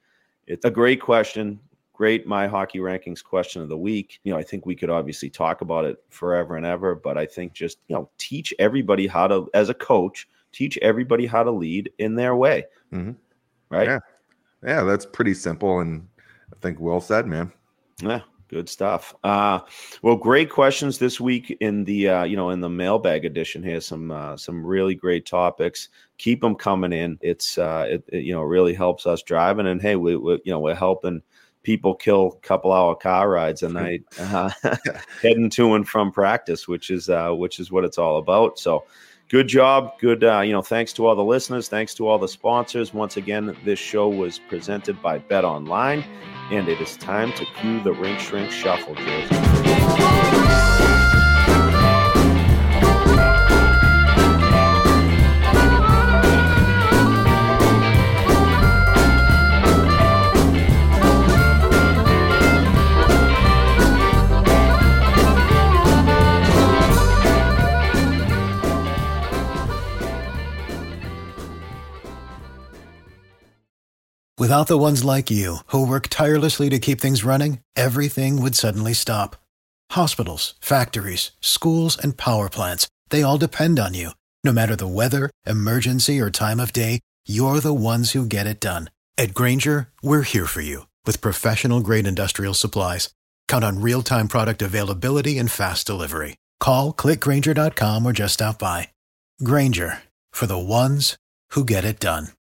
a great question. Great My Hockey Rankings question of the week. I think we could obviously talk about it forever and ever, but I think just, teach everybody how to, as a coach, teach everybody how to lead in their way. Mm-hmm. Right? Yeah, that's pretty simple. And I think well said, man. Yeah. Good stuff. Well, great questions this week in the in the mailbag edition here. Some really great topics. Keep them coming in. It's it really helps us driving. And hey, we're helping people kill couple hour car rides a night heading to and from practice, which is what it's all about. So good job. Good. Thanks to all the listeners. Thanks to all the sponsors. Once again, this show was presented by Bet Online, and it is time to cue the Rink Shrink Shuffle, Jason. Without the ones like you, who work tirelessly to keep things running, everything would suddenly stop. Hospitals, factories, schools, and power plants, they all depend on you. No matter the weather, emergency, or time of day, you're the ones who get it done. At Grainger, we're here for you with professional-grade industrial supplies. Count on real-time product availability and fast delivery. Call, click Grainger.com, or just stop by. Grainger, for the ones who get it done.